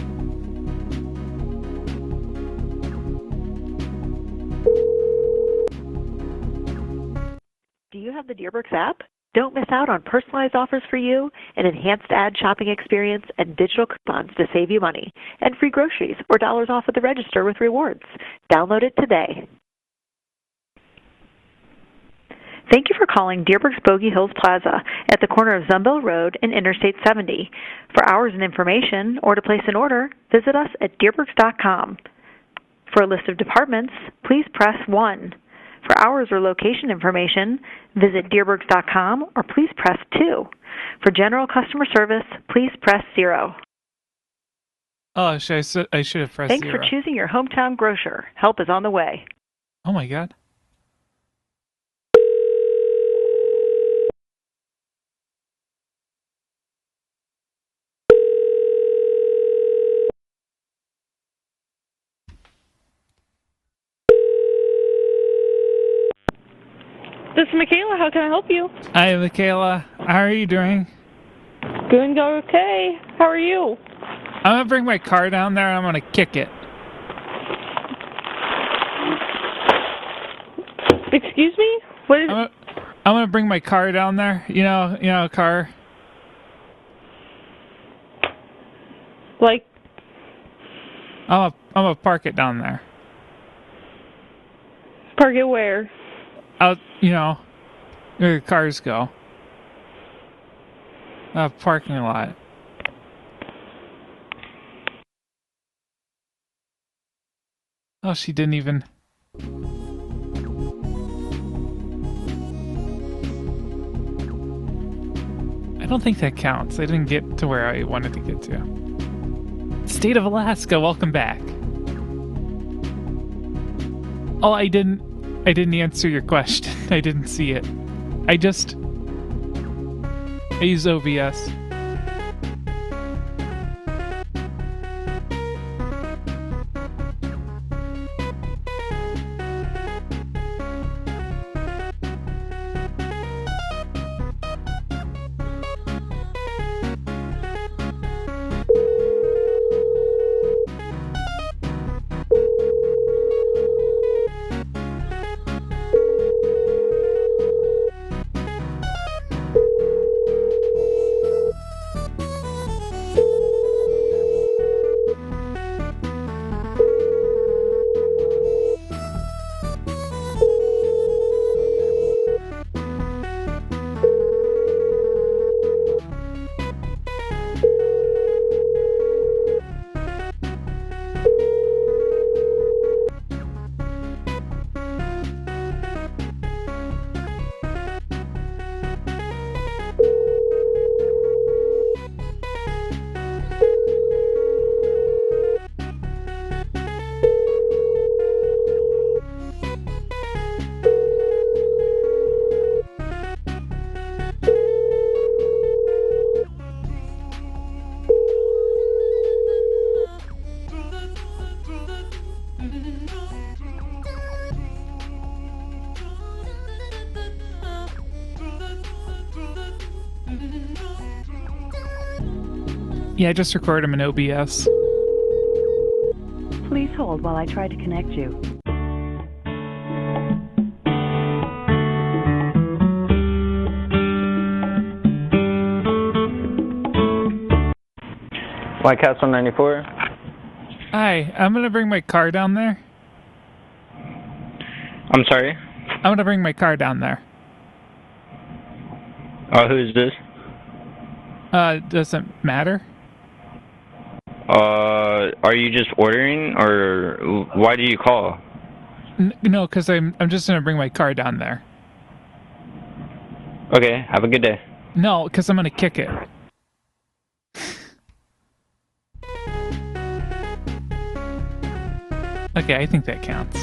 Do you have the Deerbrooks app? Don't miss out on personalized offers for you, an enhanced ad shopping experience, and digital coupons to save you money, and free groceries or dollars off at the register with rewards. Download it today. Thank you for calling Deerbrooks Bogey Hills Plaza at the corner of Zumbell Road and Interstate seventy. For hours and information or to place an order, visit us at deerbrooks dot com. For a list of departments, please press one. For hours or location information, visit deerbrooks dot com or please press two. For general customer service, please press zero. Oh, should I, s- I should have pressed Thanks zero. for choosing your hometown grocer. Help is on the way. Oh my god. This is Michaela. How can I help you? Hi, Michaela. How are you doing? Doing okay. How are you? I'm gonna bring my car down there and I'm gonna kick it. Excuse me? What is? I'm gonna, I'm gonna bring my car down there. You know, you know, a car. Like? I'm gonna, I'm gonna park it down there. Park it where? Out, you know, where the cars go. A parking lot. Oh, she didn't even... I don't think that counts. I didn't get to where I wanted to get to. State of Alaska, welcome back. Oh, I didn't... I didn't answer your question. I didn't see it. I just... I use O B S. Yeah, I just recorded him in O B S. Please hold while I try to connect you. White Castle ninety-four. Hi, I'm gonna bring my car down there. I'm sorry? I'm gonna bring my car down there. Uh, who is this? Uh, doesn't matter. Uh, are you just ordering, or why do you call? N- no, because I'm I'm just gonna bring my car down there. Okay, have a good day. No, because I'm gonna kick it. Okay, I think that counts.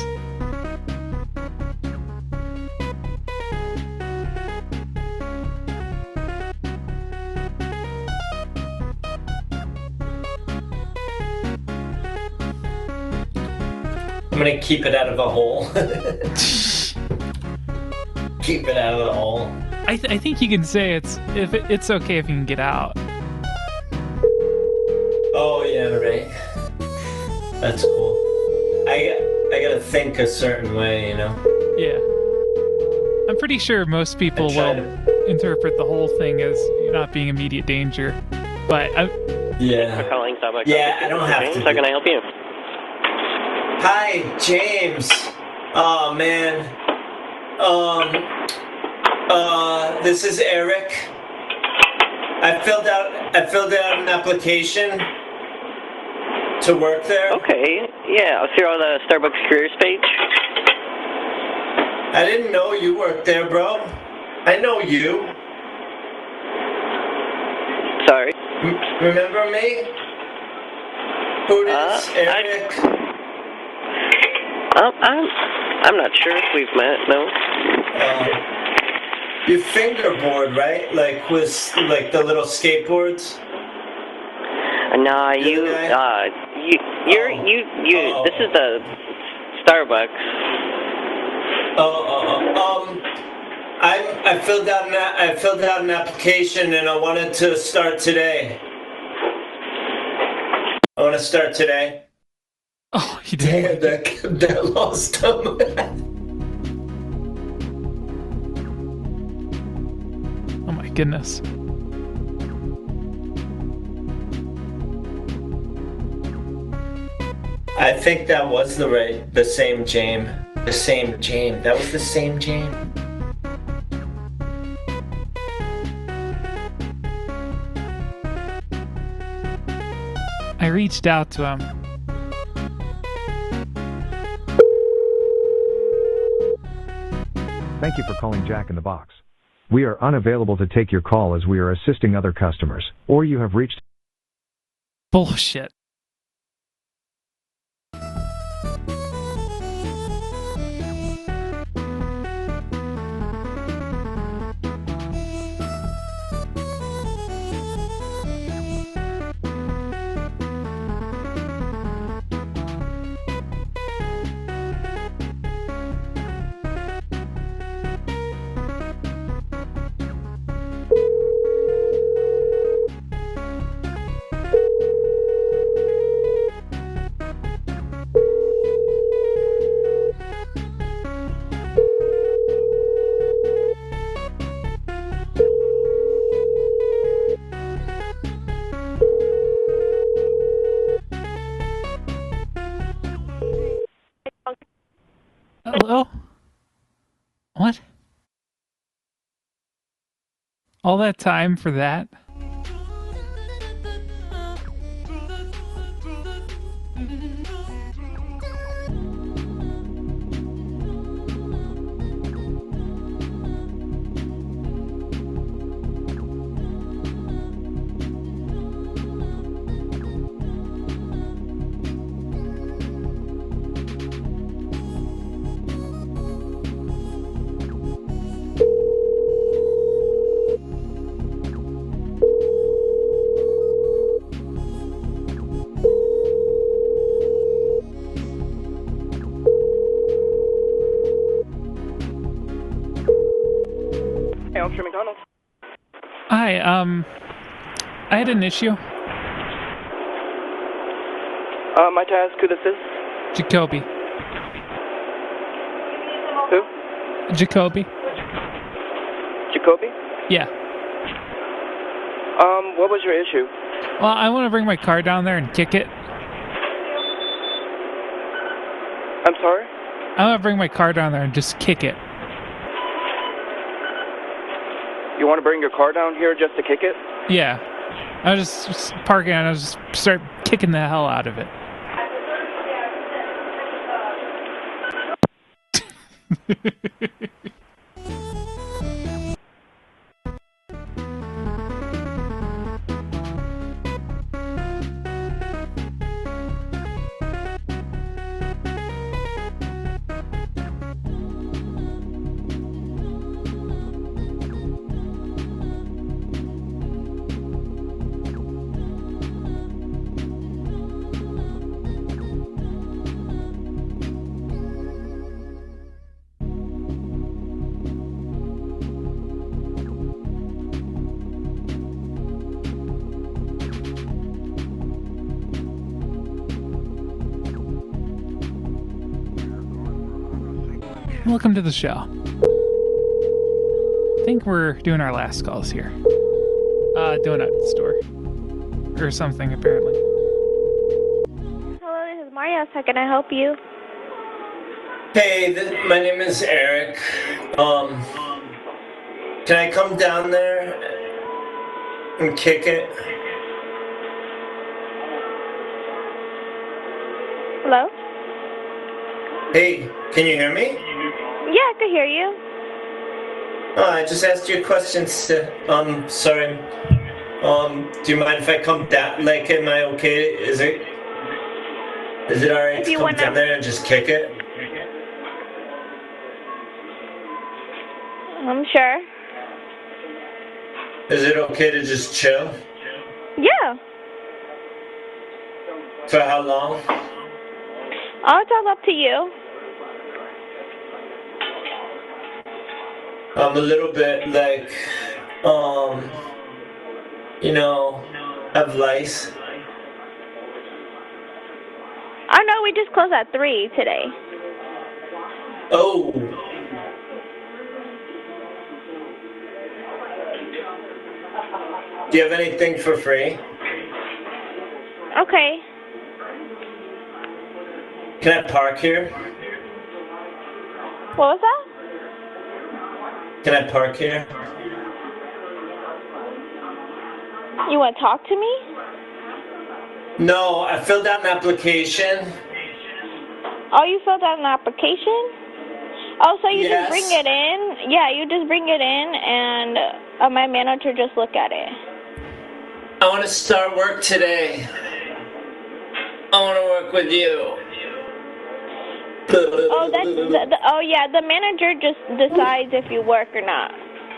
I'm gonna keep it out of a hole. Keep it out of the hole. I th- I think you can say it's if it, it's okay if you can get out. Oh yeah, right. That's cool. I I gotta think a certain way, you know. Yeah. I'm pretty sure most people will to... interpret the whole thing as not being immediate danger, but I... yeah. For calling Starbucks. Yeah, I don't have James, to. How can I help you? Hi, James. Oh man. Um. Uh, this is Eric. I filled out. I filled out an application to work there. Okay. Yeah, I'll see you on the Starbucks careers page. I didn't know you worked there, bro. I know you. Sorry. M- remember me? Who it is? Uh, Eric? I, um, I'm, I'm not sure if we've met, no. Uh, you fingerboard, right? Like with like the little skateboards? Nah, you, uh, you, you're, oh. you, you, oh. this is the Starbucks. Oh, oh, oh, um, I I filled out an I filled out an application and I wanted to start today. I want to start today. Oh, you did. Damn, that that lost him. Oh my goodness. I think that was the right, the same James. The same James. That was the same James. I reached out to him. Thank you for calling Jack in the Box. We are unavailable to take your call as we are assisting other customers, or you have reached... Bullshit. Hello? What? All that time for that? Hey, Officer McDonald. Hi, um, I had an issue. Uh, might I ask who this is? Jacoby. Who? Jacoby. Jacoby? Yeah. Um, what was your issue? Well, I want to bring my car down there and kick it. I'm sorry? I want to bring my car down there and just kick it. You want to bring your car down here just to kick it? Yeah. I was just, just parking and I was just start kicking the hell out of it. welcome to the show. I think we're doing our last calls here. Uh, donut store. Or something, apparently. Hello, this is Marios. How can I help you? Hey, th- my name is Eric. Um, can I come down there and kick it? Hello? Hey, can you hear me? Yeah, I can hear you. Oh, I just asked you questions to, um, sorry. Um, do you mind if I come down, like, am I okay? Is it, is it alright If to you come wanna- down there and just kick it? I'm sure. Is it okay to just chill? Yeah. For how long? Oh, it's all up to you. I'm a little bit like, um, you know, have lice. Oh, no, we just closed at three today. Oh. Do you have anything for free? Okay. Can I park here? What was that? Can I park here? You want to talk to me? No, I filled out an application. Oh, you filled out an application? Oh, so you Yes. just bring it in? Yeah, you just bring it in, and uh, my manager just look at it. I want to start work today. I want to work with you. Oh, that's the, the, oh yeah. The manager just decides if you work or not.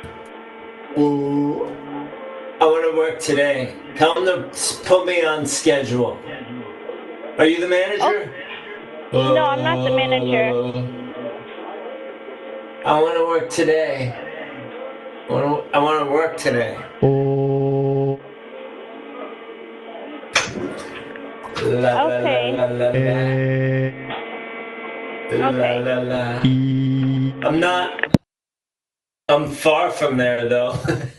Ooh. I want to work today. Tell them to s- put me on schedule. Are you the manager? No, I'm not the manager. I want to work today. I want to, I want to work today. La, la, Okay. la, la, la, la. La, la, la. I'm not. I'm far from there, though.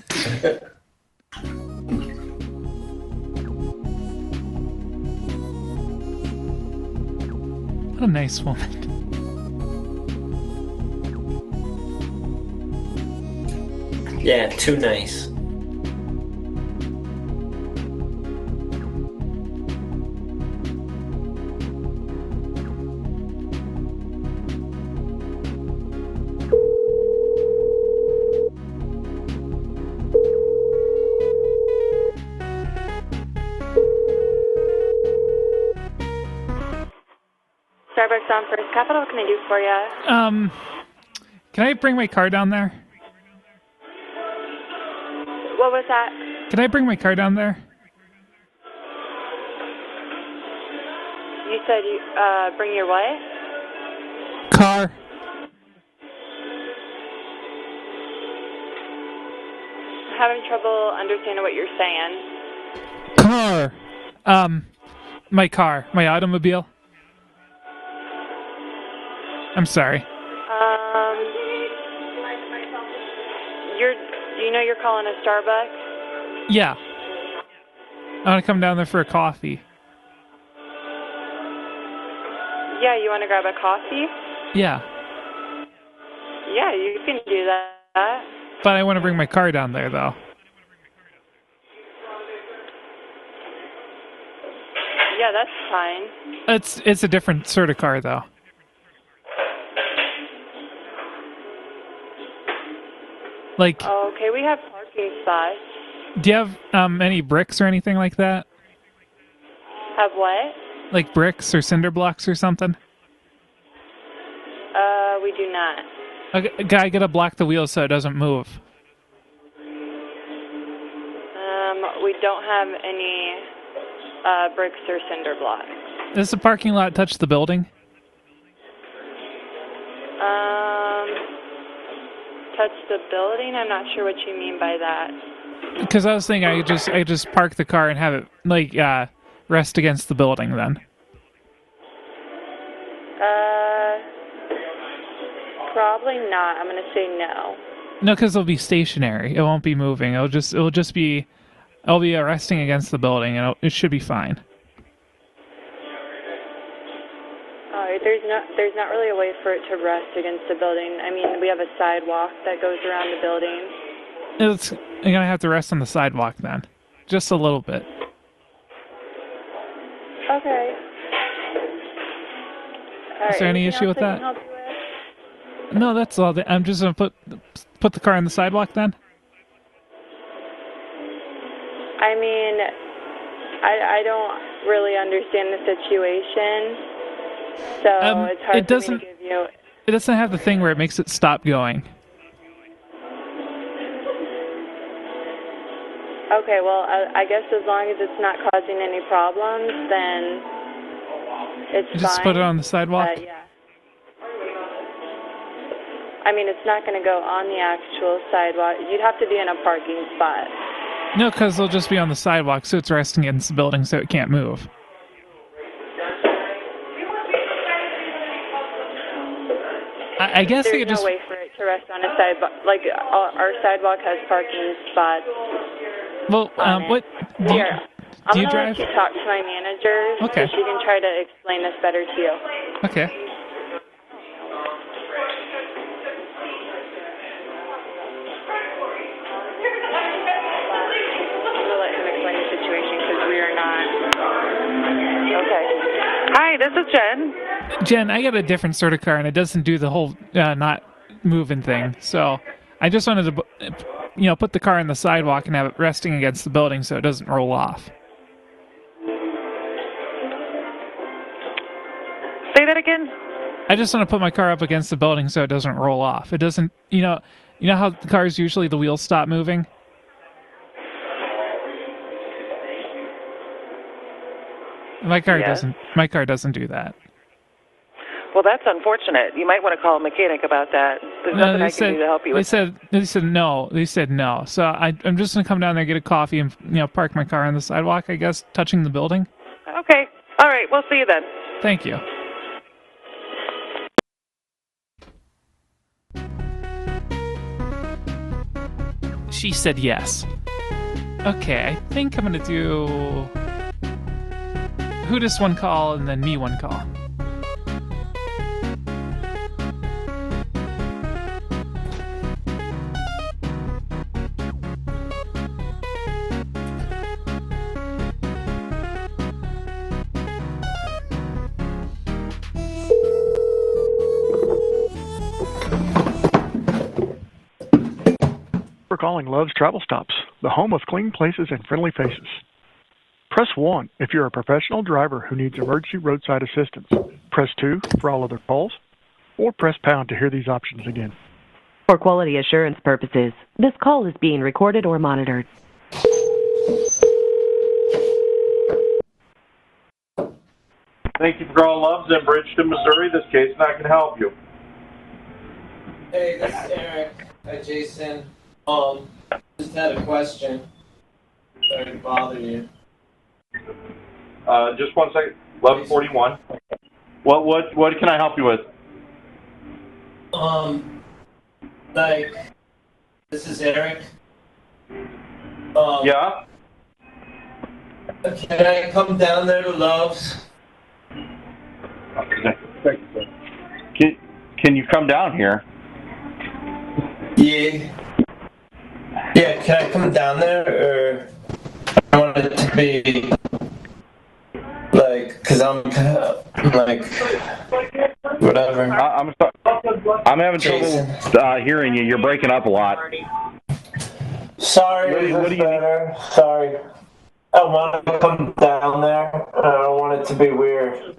What a nice woman. Yeah, too nice. Starbucks on First Capital, what can I do for you? Um, can I bring my car down there? What was that? Can I bring my car down there? You said you, uh, bring your what? Car. I'm having trouble understanding what you're saying. Car. Um, my car. My automobile. I'm sorry. Um, you're, do you know you're calling a Starbucks? Yeah. I want to come down there for a coffee. Yeah, you want to grab a coffee? Yeah. Yeah, you can do that. But I want to bring my car down there, though. Yeah, that's fine. It's it's a different sort of car, though. Like, Okay, we have parking spots. do you have um any bricks or anything like that? Have what? Like bricks or cinder blocks or something? Uh, we do not. A guy gotta block the wheel so it doesn't move. Um, we don't have any uh, bricks or cinder blocks. Does the parking lot touch the building? Um, touch the building? I'm not sure what you mean by that. Because I was thinking I could just I could just park the car and have it like uh, rest against the building then. Uh, Probably not. I'm going to say no. No, because it'll be stationary. It won't be moving. It'll just it'll just be I'll be arresting against the building, and it'll, it should be fine. All right. There's not there's not really a way for it to rest against the building. I mean, we have a sidewalk that goes around the building. It's you're gonna have to rest on the sidewalk then, just a little bit. Okay. All Is there right, any anything issue else with I that? can help you with? No, that's all. I'm just gonna put put the car on the sidewalk then. I mean, I I don't really understand the situation, so Um, it's hard it for doesn't- me to give you. It doesn't have the thing where it makes it stop going. Okay, well, I, I guess as long as it's not causing any problems, then it's Just fine. put it on the sidewalk. But, yeah. I mean, it's not going to go on the actual sidewalk. You'd have to be in a parking spot. No, because it'll just be on the sidewalk, so it's resting against the building, so it can't move. I, I guess There's they could no just. way for it to rest on a sidewalk. Like, our, our sidewalk has parking spots. Well, um, what do you, Here, do I'm you going to drive? let you talk to my manager Okay. so she can try to explain this better to you. Okay. I'm going to let him explain the situation because we are not. Okay. Hi, this is Jen. Jen, I got a different sort of car, and it doesn't do the whole uh, not moving thing. So I just wanted to, you know, put the car on the sidewalk and have it resting against the building so it doesn't roll off. Say that again? I just want to put my car up against the building so it doesn't roll off. It doesn't, you know, you know how the cars usually the wheels stop moving. My car Yes. doesn't. My car doesn't do that. Well, that's unfortunate. You might want to call a mechanic about that. There's No, nothing they I said, can do to help you they with said they said no. They said no. So I, I'm just gonna come down there, get a coffee, and you know, park my car on the sidewalk. I guess touching the building. Okay. All right. We'll see you then. Thank you. She said yes. Okay, I think I'm gonna do who dis one call and then me one call. For calling Love's Travel Stops, the home of clean places and friendly faces. Press one if you're a professional driver who needs emergency roadside assistance. Press two for all other calls, or press pound to hear these options again. For quality assurance purposes, this call is being recorded or monitored. Thank you for calling Love's in Bridgeton, Missouri. This case, and I can help you. Hey, this is Eric. Hi, Jason. Um, just had a question. Sorry to bother you. Uh, just one second. eleven forty-one. What what what can I help you with? Um, like, this is Eric. Um, Yeah. Can I come down there to Love's? Can can you come down here? Yeah. Yeah, can I come down there, or I want it to be like, cause I'm kind of like whatever. I, I'm sorry. I'm having Jason. trouble uh, hearing you. You're breaking up a lot. Sorry, What do you- is what this do you- better? Sorry. I want to come down there. I don't want it to be weird.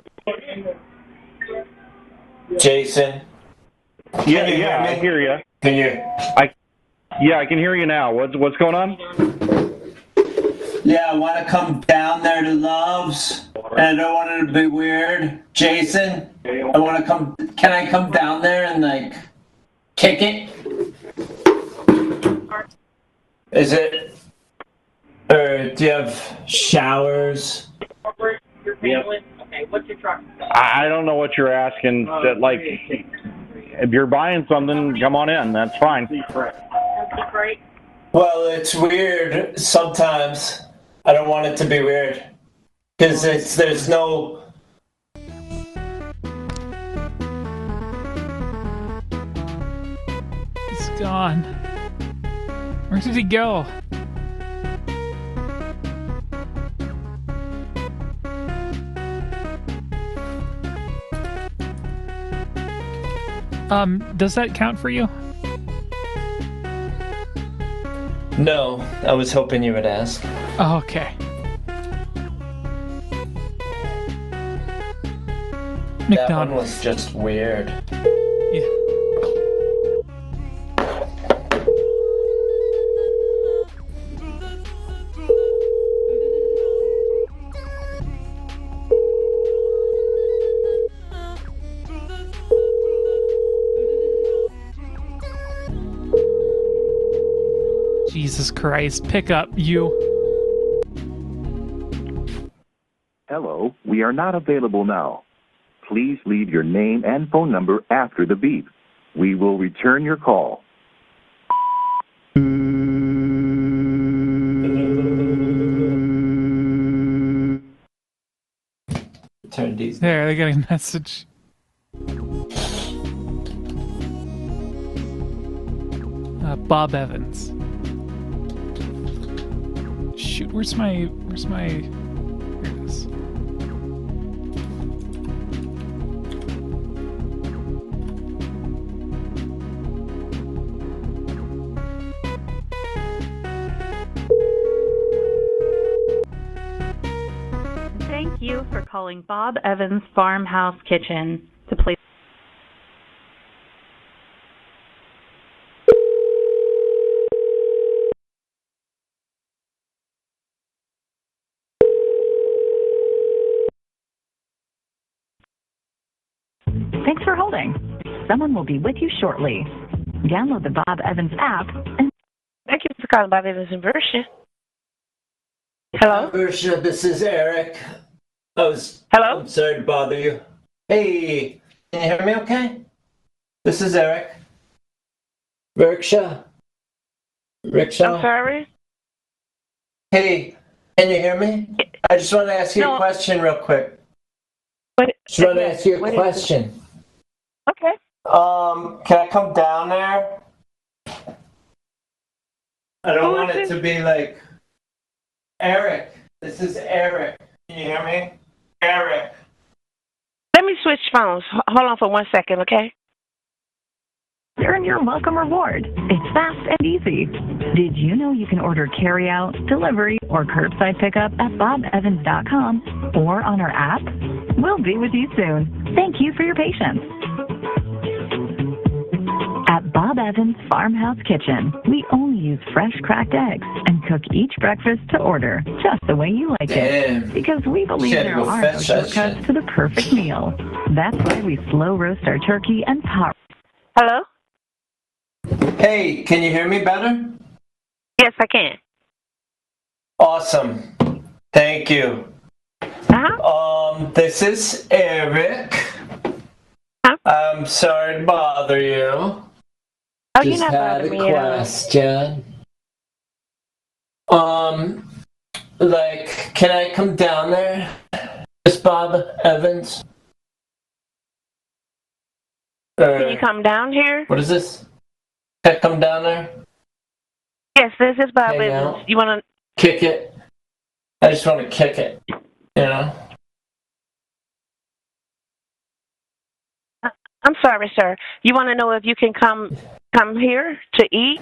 Jason. Yeah, Can you yeah, hear I me? hear you. Can you? I yeah, I can hear you now. What's what's going on? Yeah, I want to come down there to Love's, and I don't want it to be weird. Jason, I want to come. Can I come down there and like kick it? Is it? Or do you have showers? Yes. Okay, what's your truck? I I don't know what you're asking. That like, if you're buying something, come on in. That's fine. Well, it's weird sometimes. I don't want it to be weird. Because it's there's no... He's gone. Where did he go? Um, does that count for you? No, I was hoping you would ask. Oh, okay. That one was just weird. Yeah. Jesus Christ, pick up, you. Hello, we are not available now. Please leave your name and phone number after the beep. We will return your call. Turn these. There, they're getting a message. Uh, Bob Evans. Shoot, where's my, where's my, here it is. Thank you for calling Bob Evans Farmhouse Kitchen. To place Thanks for holding. Someone will be with you shortly. Download the Bob Evans app and... Thank you for calling Bob Evans in Berkshire. Hello? Berkshire, this is Eric. I was... Hello? I'm sorry to bother you. Hey, can you hear me okay? This is Eric. Berkshire. Rickshaw. I'm sorry? Hey, can you hear me? I just want to ask you No. a question real quick. What? Just want to ask you a What is it? question. Okay. Um, can I come down there? I don't Who want is it this? to be like Eric. This is Eric. Can you hear me? Eric. Let me switch phones. H- Hold on for one second, okay? earn your welcome reward. It's fast and easy. Did you know you can order carry-out, delivery, or curbside pickup at bob evans dot com or on our app? We'll be with you soon. Thank you for your patience. At Bob Evans Farmhouse Kitchen, we only use fresh cracked eggs and cook each breakfast to order, just the way you like Damn. it. Because we believe Shit, there go are no fetch that shortcuts shit. to the perfect meal. That's why we slow roast our turkey and pot. Hello? Hey, can you hear me better? Yes, I can. Awesome. Thank you. Uh-huh. Um, this is Eric. Huh? I'm sorry to bother you. Oh, you're Just not had bothering a me at all. question. Um, like, can I come down there? Miss Bob Evans? Can you come down here? What is this? Can I come down there? Yes, this is Bob Hang Evans. out. You want to... Kick it? I just want to kick it. You know? I'm sorry, sir. You want to know if you can come come here to eat?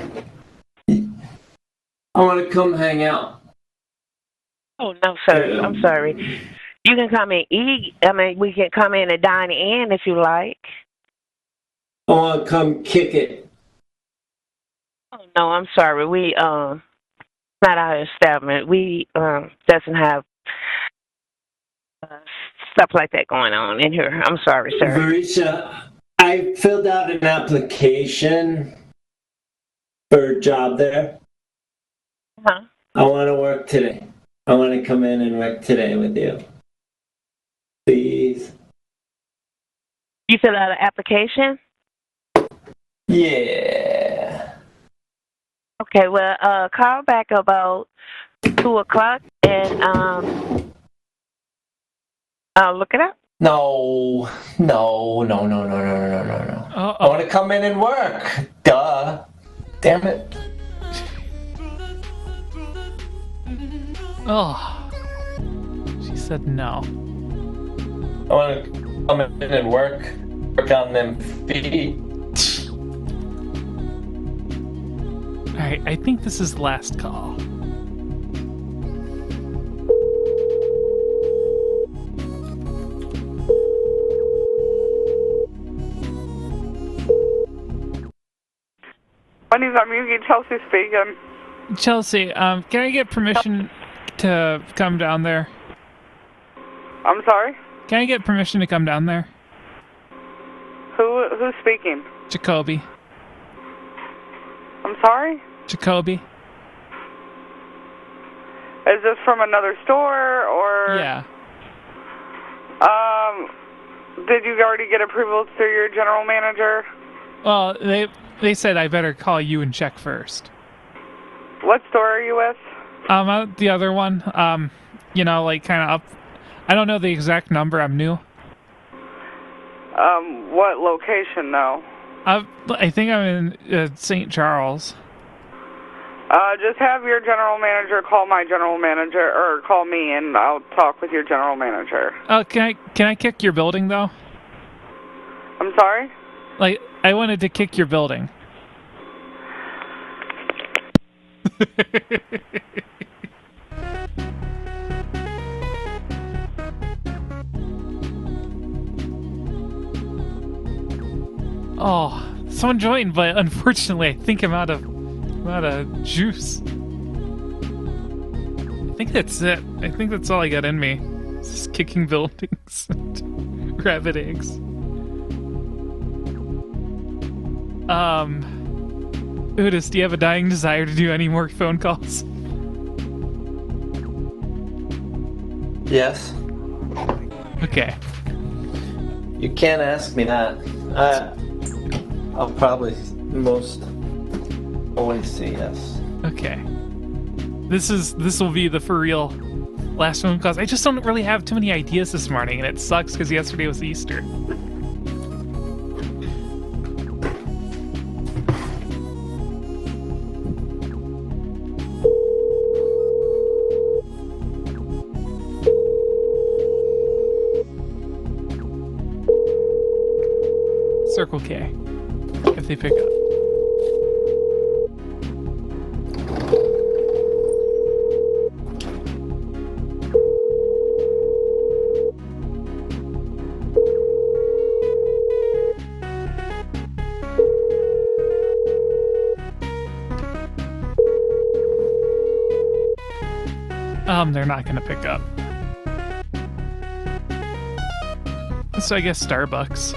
I want to come hang out. Oh, no, sir. I'm sorry. You can come and eat. I mean, we can come in and dine in if you like. I want to come kick it. Oh, no, I'm sorry. We, um, not our establishment. We, um, doesn't have uh, stuff like that going on in here. I'm sorry, sir. Varisha, I filled out an application for a job there. Huh? I want to work today. I want to come in and work today with you. Please. You fill out an application? Yeah. Okay, well, uh, call back about two o'clock and um, I'll look it up. No, no, no, no, no, no, no, no, no. Uh-oh. I want to come in and work. Duh. Damn it. Oh. She said no. I want to come in and work. Work on them feet. Alright, I think this is the last call. My name's Amugi, Chelsea speaking. Chelsea, um, can I get permission to come down there? I'm sorry? Can I get permission to come down there? Who Who's speaking? Jacoby. I'm sorry? Jacoby. Is this from another store, or... Yeah. Um, did you already get approval through your general manager? Well, they they said I better call you and check first. What store are you with? Um, uh, the other one, um, you know, like kind of up. I don't know the exact number. I'm new. Um, what location, though? I I think I'm in uh, Saint Charles. Uh, just have your general manager call my general manager, or call me, and I'll talk with your general manager. Oh, can I can I kick your building though? I'm sorry? Like, I wanted to kick your building. Oh, someone joined, but unfortunately, I think I'm out of I'm out of juice. I think that's it. I think that's all I got in me. It's just kicking buildings and rabbit eggs. Um, Udis, do you have a dying desire to do any more phone calls? Yes. Okay. You can't ask me that. Uh, I'll probably most always say yes. Okay. This is this will be the for real last phone calls. I just don't really have too many ideas this morning, and it sucks because yesterday was Easter. Circle K, if they pick up. Um, they're not gonna pick up. So I guess Starbucks.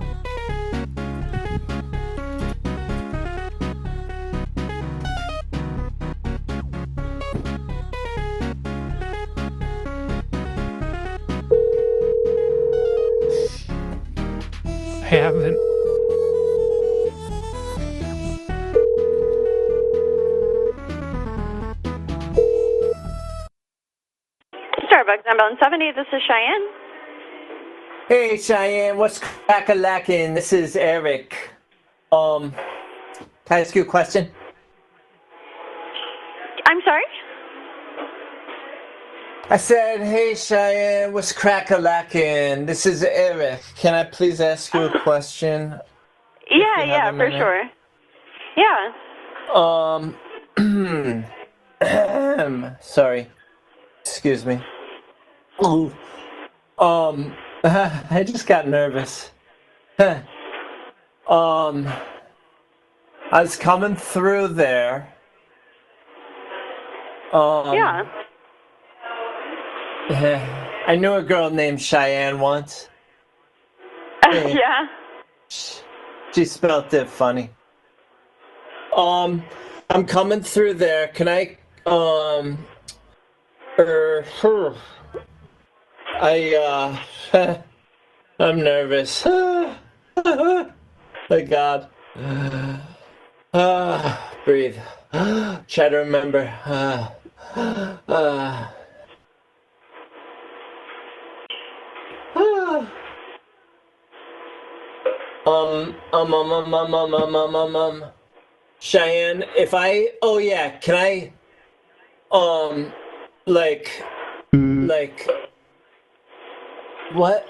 I haven't. Starbucks, I'm seventy. This is Cheyenne. Hey Cheyenne, what's crack-a-lackin'? This is Eric. Um, can I ask you a question? I'm sorry? I said, hey Cheyenne, what's crack-a-lackin'? This is Eric. Can I please ask you a question? Yeah, yeah, for sure. Yeah. Um, sorry. Excuse me. Ooh. Um, I just got nervous. um, I was coming through there. Um, yeah. I knew a girl named Cheyenne once. Hey, yeah. she spelled it funny. Um, I'm coming through there. Can I, um, er, her, I, uh, I'm nervous. My God. Ah, breathe. Try to remember. Ah, ah. Ah. Um, um, um, um, um, um, um, um, um, um. Cheyenne, if I, oh yeah, can I, um, like, like, what?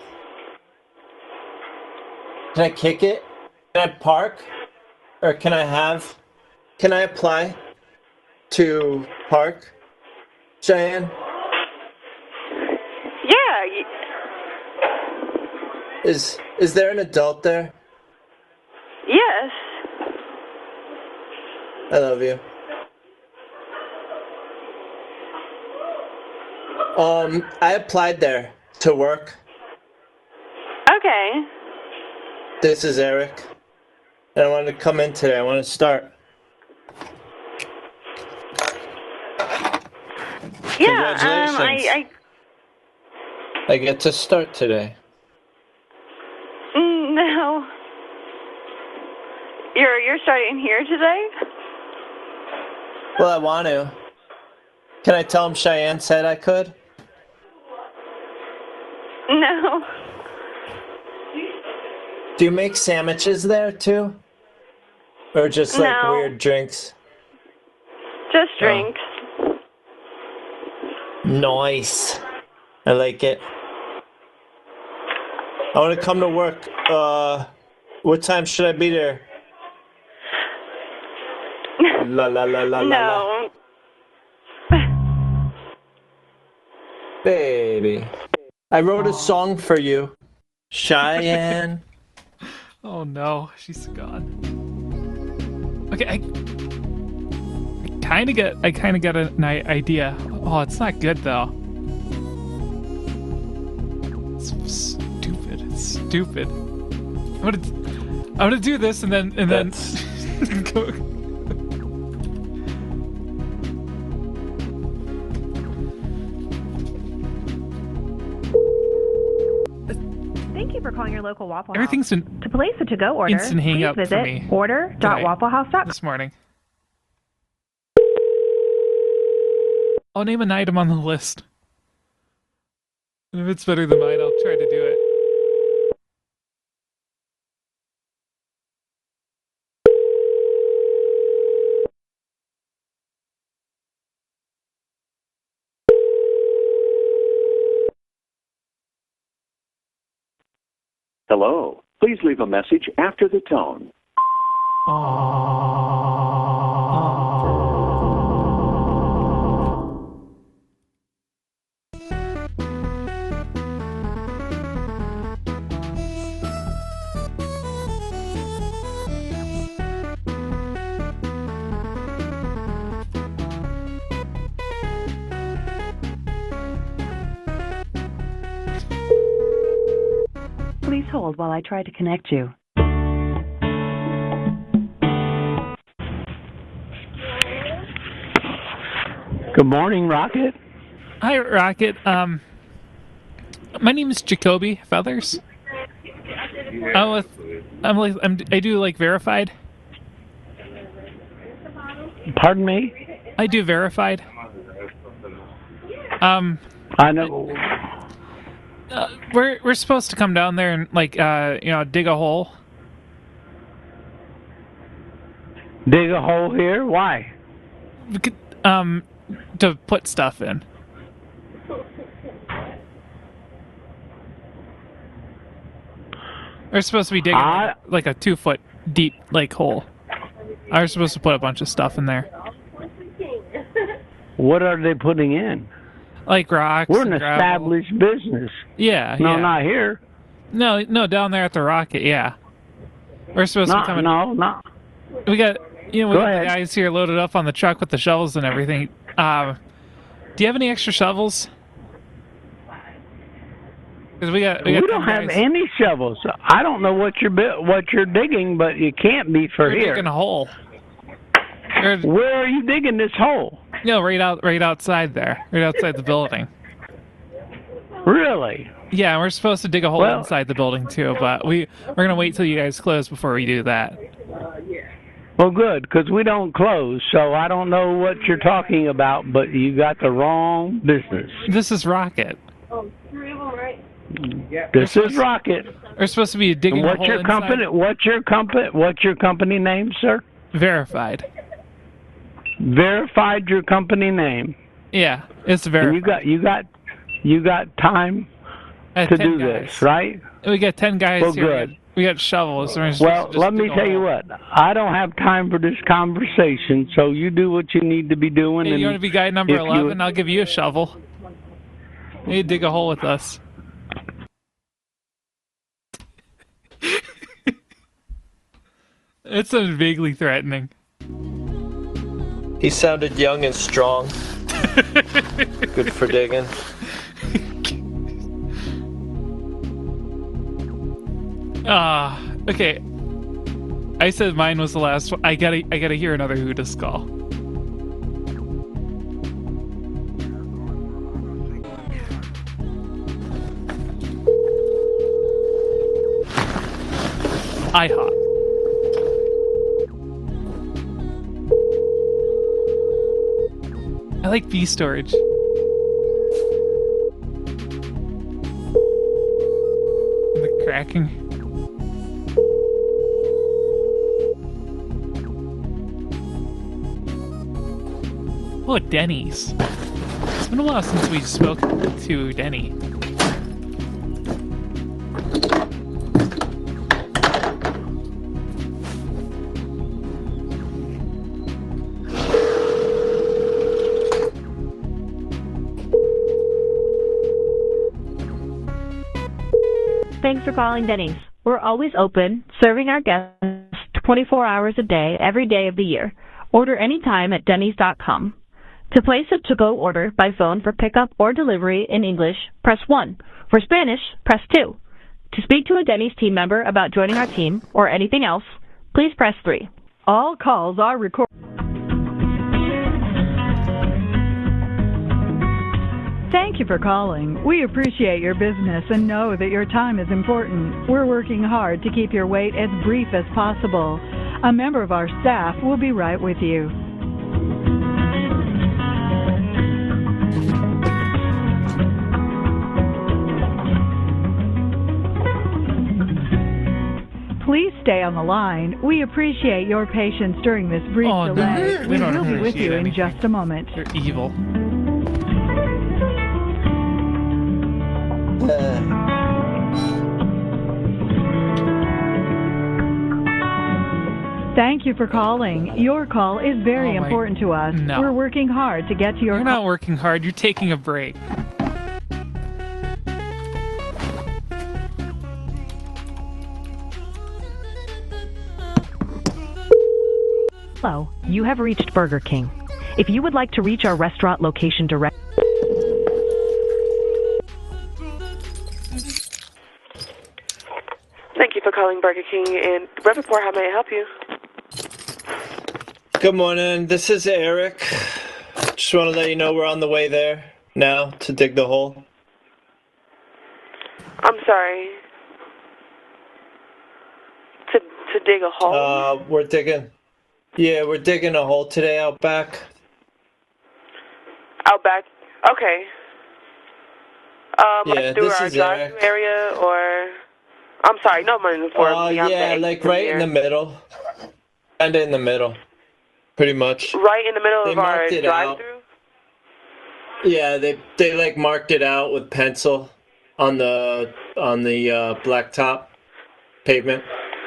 Can I kick it? Can I park? Or can I have, can I apply to park? Cheyenne? Yeah. y- Is, is there an adult there? Yes. I love you. Um, I applied there to work. Okay. This is Eric. And I wanted to come in today. I want to start. Yeah. Um. Congratulations. I. I get to start today. I. mm, No. You're you're starting here today. Well, I want to. Can I tell him Cheyenne said I could? No. Do you make sandwiches there too? Or just like No. weird drinks? Just drinks. Nice. I like it. I want to come to work. Uh, what time should I be there? La la la la la la. No. Baby. I wrote a song for you. Cheyenne. Oh no, she's gone. Okay, I, I kind of get, I kind of got an i- idea. Oh, it's not good though. It's stupid. It's stupid. I'm gonna, I'm gonna do this and then and then go. Thank you for calling your local Waffle House. Everything's in To place a to-go order, instant hang please up for visit me order dot waffle house dot com. this morning. I'll name an item on the list. And if it's better than mine, I'll try to do it. Hello. Please leave a message after the tone. Please hold while I try to connect you. Good morning, Rocket. Hi, Rocket. Um, my name is Jacoby Feathers. I'm with, I'm like, I'm, I do like verified. Pardon me? I do verified. Um, I know. Uh, we're we're supposed to come down there and like uh you know dig a hole. Dig a hole here? Why? We could, um, to put stuff in. We're supposed to be digging I- like a two foot deep like hole. I was supposed to put a bunch of stuff in there, What are they putting in? like rocks. We're an and gravel. established business. Yeah, No, yeah. not here. No, no, down there at the Rocket. Yeah, we're supposed to No, be coming. no, no. We got, you know, we Go got ahead. the guys here loaded up on the truck with the shovels and everything. Um, do you have any extra shovels? Because we got, we, We got don't ten have guys. any shovels. I don't know what you're bi- what you're digging, but you can't be for We're here. digging a hole. We're, Where are you digging this hole? no, right out, right outside there, right outside the building. Really? Yeah, we're supposed to dig a hole Well- inside the building too, but we we're gonna wait till you guys close before we do that. Well, good, because we don't close, so I don't know what you're talking about, but you got the wrong business. This is Rocket. Oh, three of them, right? This is Rocket. We're supposed to be digging And a what's hole your inside. company? What's your company? What's your company name, sir? Verified. Verified your company name. Yeah, it's verified. And you got you got you got time Uh, to ten do guys. this, right? We got ten guys Well, here. good. We got, we got shovels. So we're supposed Well, to just let me dig a tell you hole. what. I don't have time for this conversation, so you do what you need to be doing. Hey, and you want to be guy number if you- eleven? I'll give you a shovel. You dig a hole with us. It sounds vaguely threatening. He sounded young and strong. Good for digging. Ah, okay. I said mine was the last one. I gotta, I gotta hear another Who to Skull. IHOP. I like bee storage. The cracking. Oh, Denny's. It's been a while since we spoke to Denny. Thanks for calling Denny's. We're always open, serving our guests twenty-four hours a day, every day of the year. Order anytime at Denny's dot com. To place a to-go order by phone for pickup or delivery in English, press one. For Spanish, press two. To speak to a Denny's team member about joining our team or anything else, please press three. All calls are recorded. Thank you for calling. We appreciate your business and know that your time is important. We're working hard to keep your wait as brief as possible. A member of our staff will be right with you. Please stay on the line. We appreciate your patience during this brief Oh, no. delay. We We don't will be with appreciate you in anything. just a moment. You're evil. Thank you for calling. Your call is very Oh my- important to us. no. We're working hard to get to your You're not working hard. You're taking a break. Hello, you have reached Burger King. If you would like to reach our restaurant location direct. Thank you for calling Burger King in Riverport. How may I help you? Good morning. This is Eric. Just want to let you know we're on the way there now to dig the hole. I'm sorry. To to dig a hole? Uh, we're digging. Yeah, we're digging a hole today out back. Out back? Okay. Um, Yeah, like through this our is drive-through Eric. area, or... I'm sorry, no one informed Uh, me. I'm yeah, the like agent right in the here. middle. Kinda in the middle. Pretty much. Right in the middle They of our marked it out. drive-through? Yeah, they they like marked it out with pencil on the on the uh, blacktop pavement.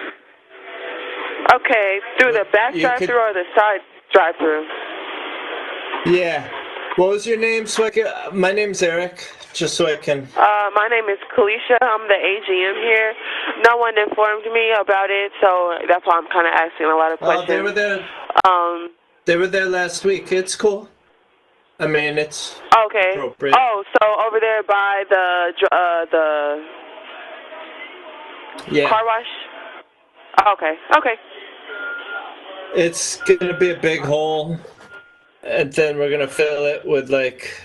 Okay, through the back you drive-through could- or the side drive-through? Yeah. What was your name? So I can, my name's Eric. Just so I can. Uh, my name is Kalisha. I'm the A G M here. No one informed me about it, so that's why I'm kind of asking a lot of Oh, questions. they were there. Um. They were there last week. It's cool. I mean, it's Okay. appropriate. Oh, so over there by the dr- uh the Yeah. car wash. Okay. Okay. It's gonna be a big hole, and then we're gonna fill it with like.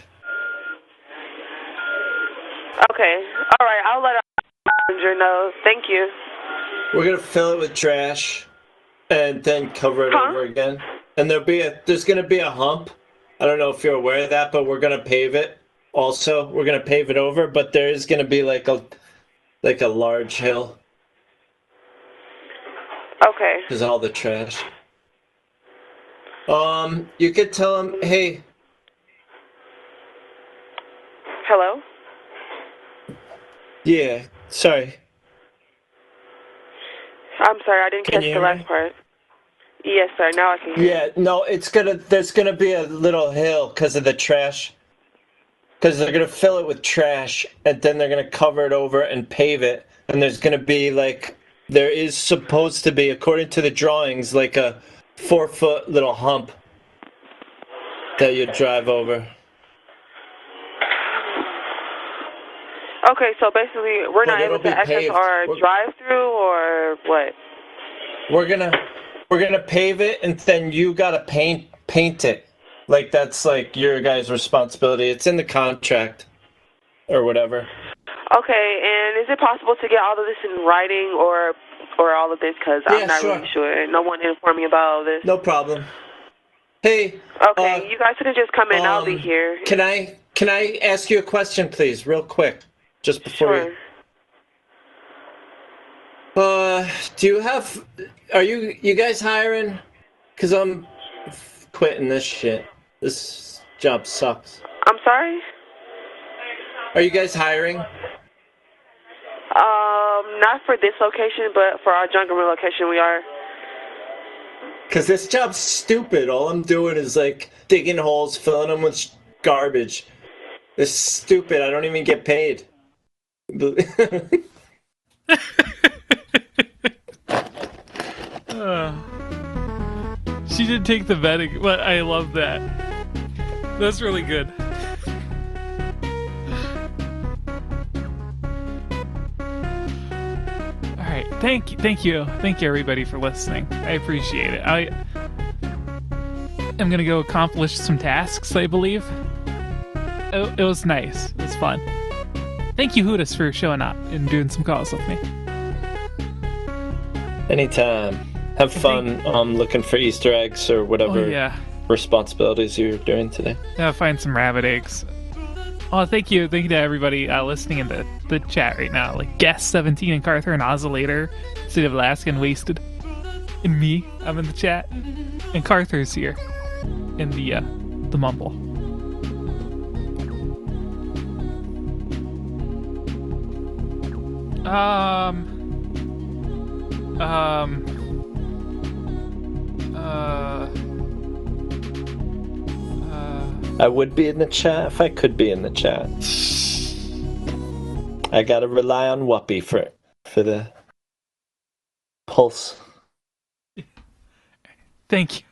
Okay. All right. I'll let our manager know. Thank you. We're gonna fill it with trash. and then cover it Huh? over again. And there'll be a there's gonna be a hump. I don't know if you're aware of that, but we're gonna pave it. Also, we're gonna pave it over, but there is gonna be like a like a large hill Okay. because of all the trash. Um, you could tell them, hey, Hello? yeah, sorry. I'm sorry, I didn't Can catch you the hear last me? part. Yes, sir. Now I can hear. Yeah, no, it's gonna. There's gonna be a little hill because of the trash. Because they're gonna fill it with trash, and then they're gonna cover it over and pave it. And there's gonna be like, there is supposed to be, according to the drawings, like a four foot little hump that you drive over. Okay, so basically, we're But not it'll able to be access paved. our We're- drive-through, or what? We're gonna, we're gonna pave it, and then you gotta paint paint it. Like that's like your guys' responsibility. It's in the contract, or whatever. Okay, and is it possible to get all of this in writing, or or all of this? Because Yeah, I'm not sure. really sure. No one informed me about all this. No problem. Hey. Okay, uh, you guys couldn't just come in. I'll be um, here. Can I can I ask you a question, please, real quick, just before Sure. you. Uh, do you have? Are you you guys hiring? Cause I'm quitting this shit. This job sucks. I'm sorry. Are you guys hiring? Um, not for this location, but for our Jungle location, we are. Cause this job's stupid. All I'm doing is like digging holes, filling them with sh- garbage. It's stupid. I don't even get paid. Uh, she did take the vetting, but I love that. That's really good. All right, thank you, thank you, thank you, everybody, for listening. I appreciate it. I am gonna go accomplish some tasks, I believe. It, it was nice. It was fun. Thank you, Hootis, for showing up and doing some calls with me. Anytime. Have fun um, looking for Easter eggs or whatever Oh, yeah. responsibilities you're doing today. Yeah, find some rabbit eggs. Oh, thank you. Thank you to everybody uh, listening in the, the chat right now. Like Guest seventeen and Carther and Oscillator, City of Alaska and Wasted. And me, I'm in the chat. And Carther's here in the uh, the mumble. Um. Um. Uh. I would be in the chat if I could be in the chat. I gotta rely on Whoopi for for the pulse. Thank you.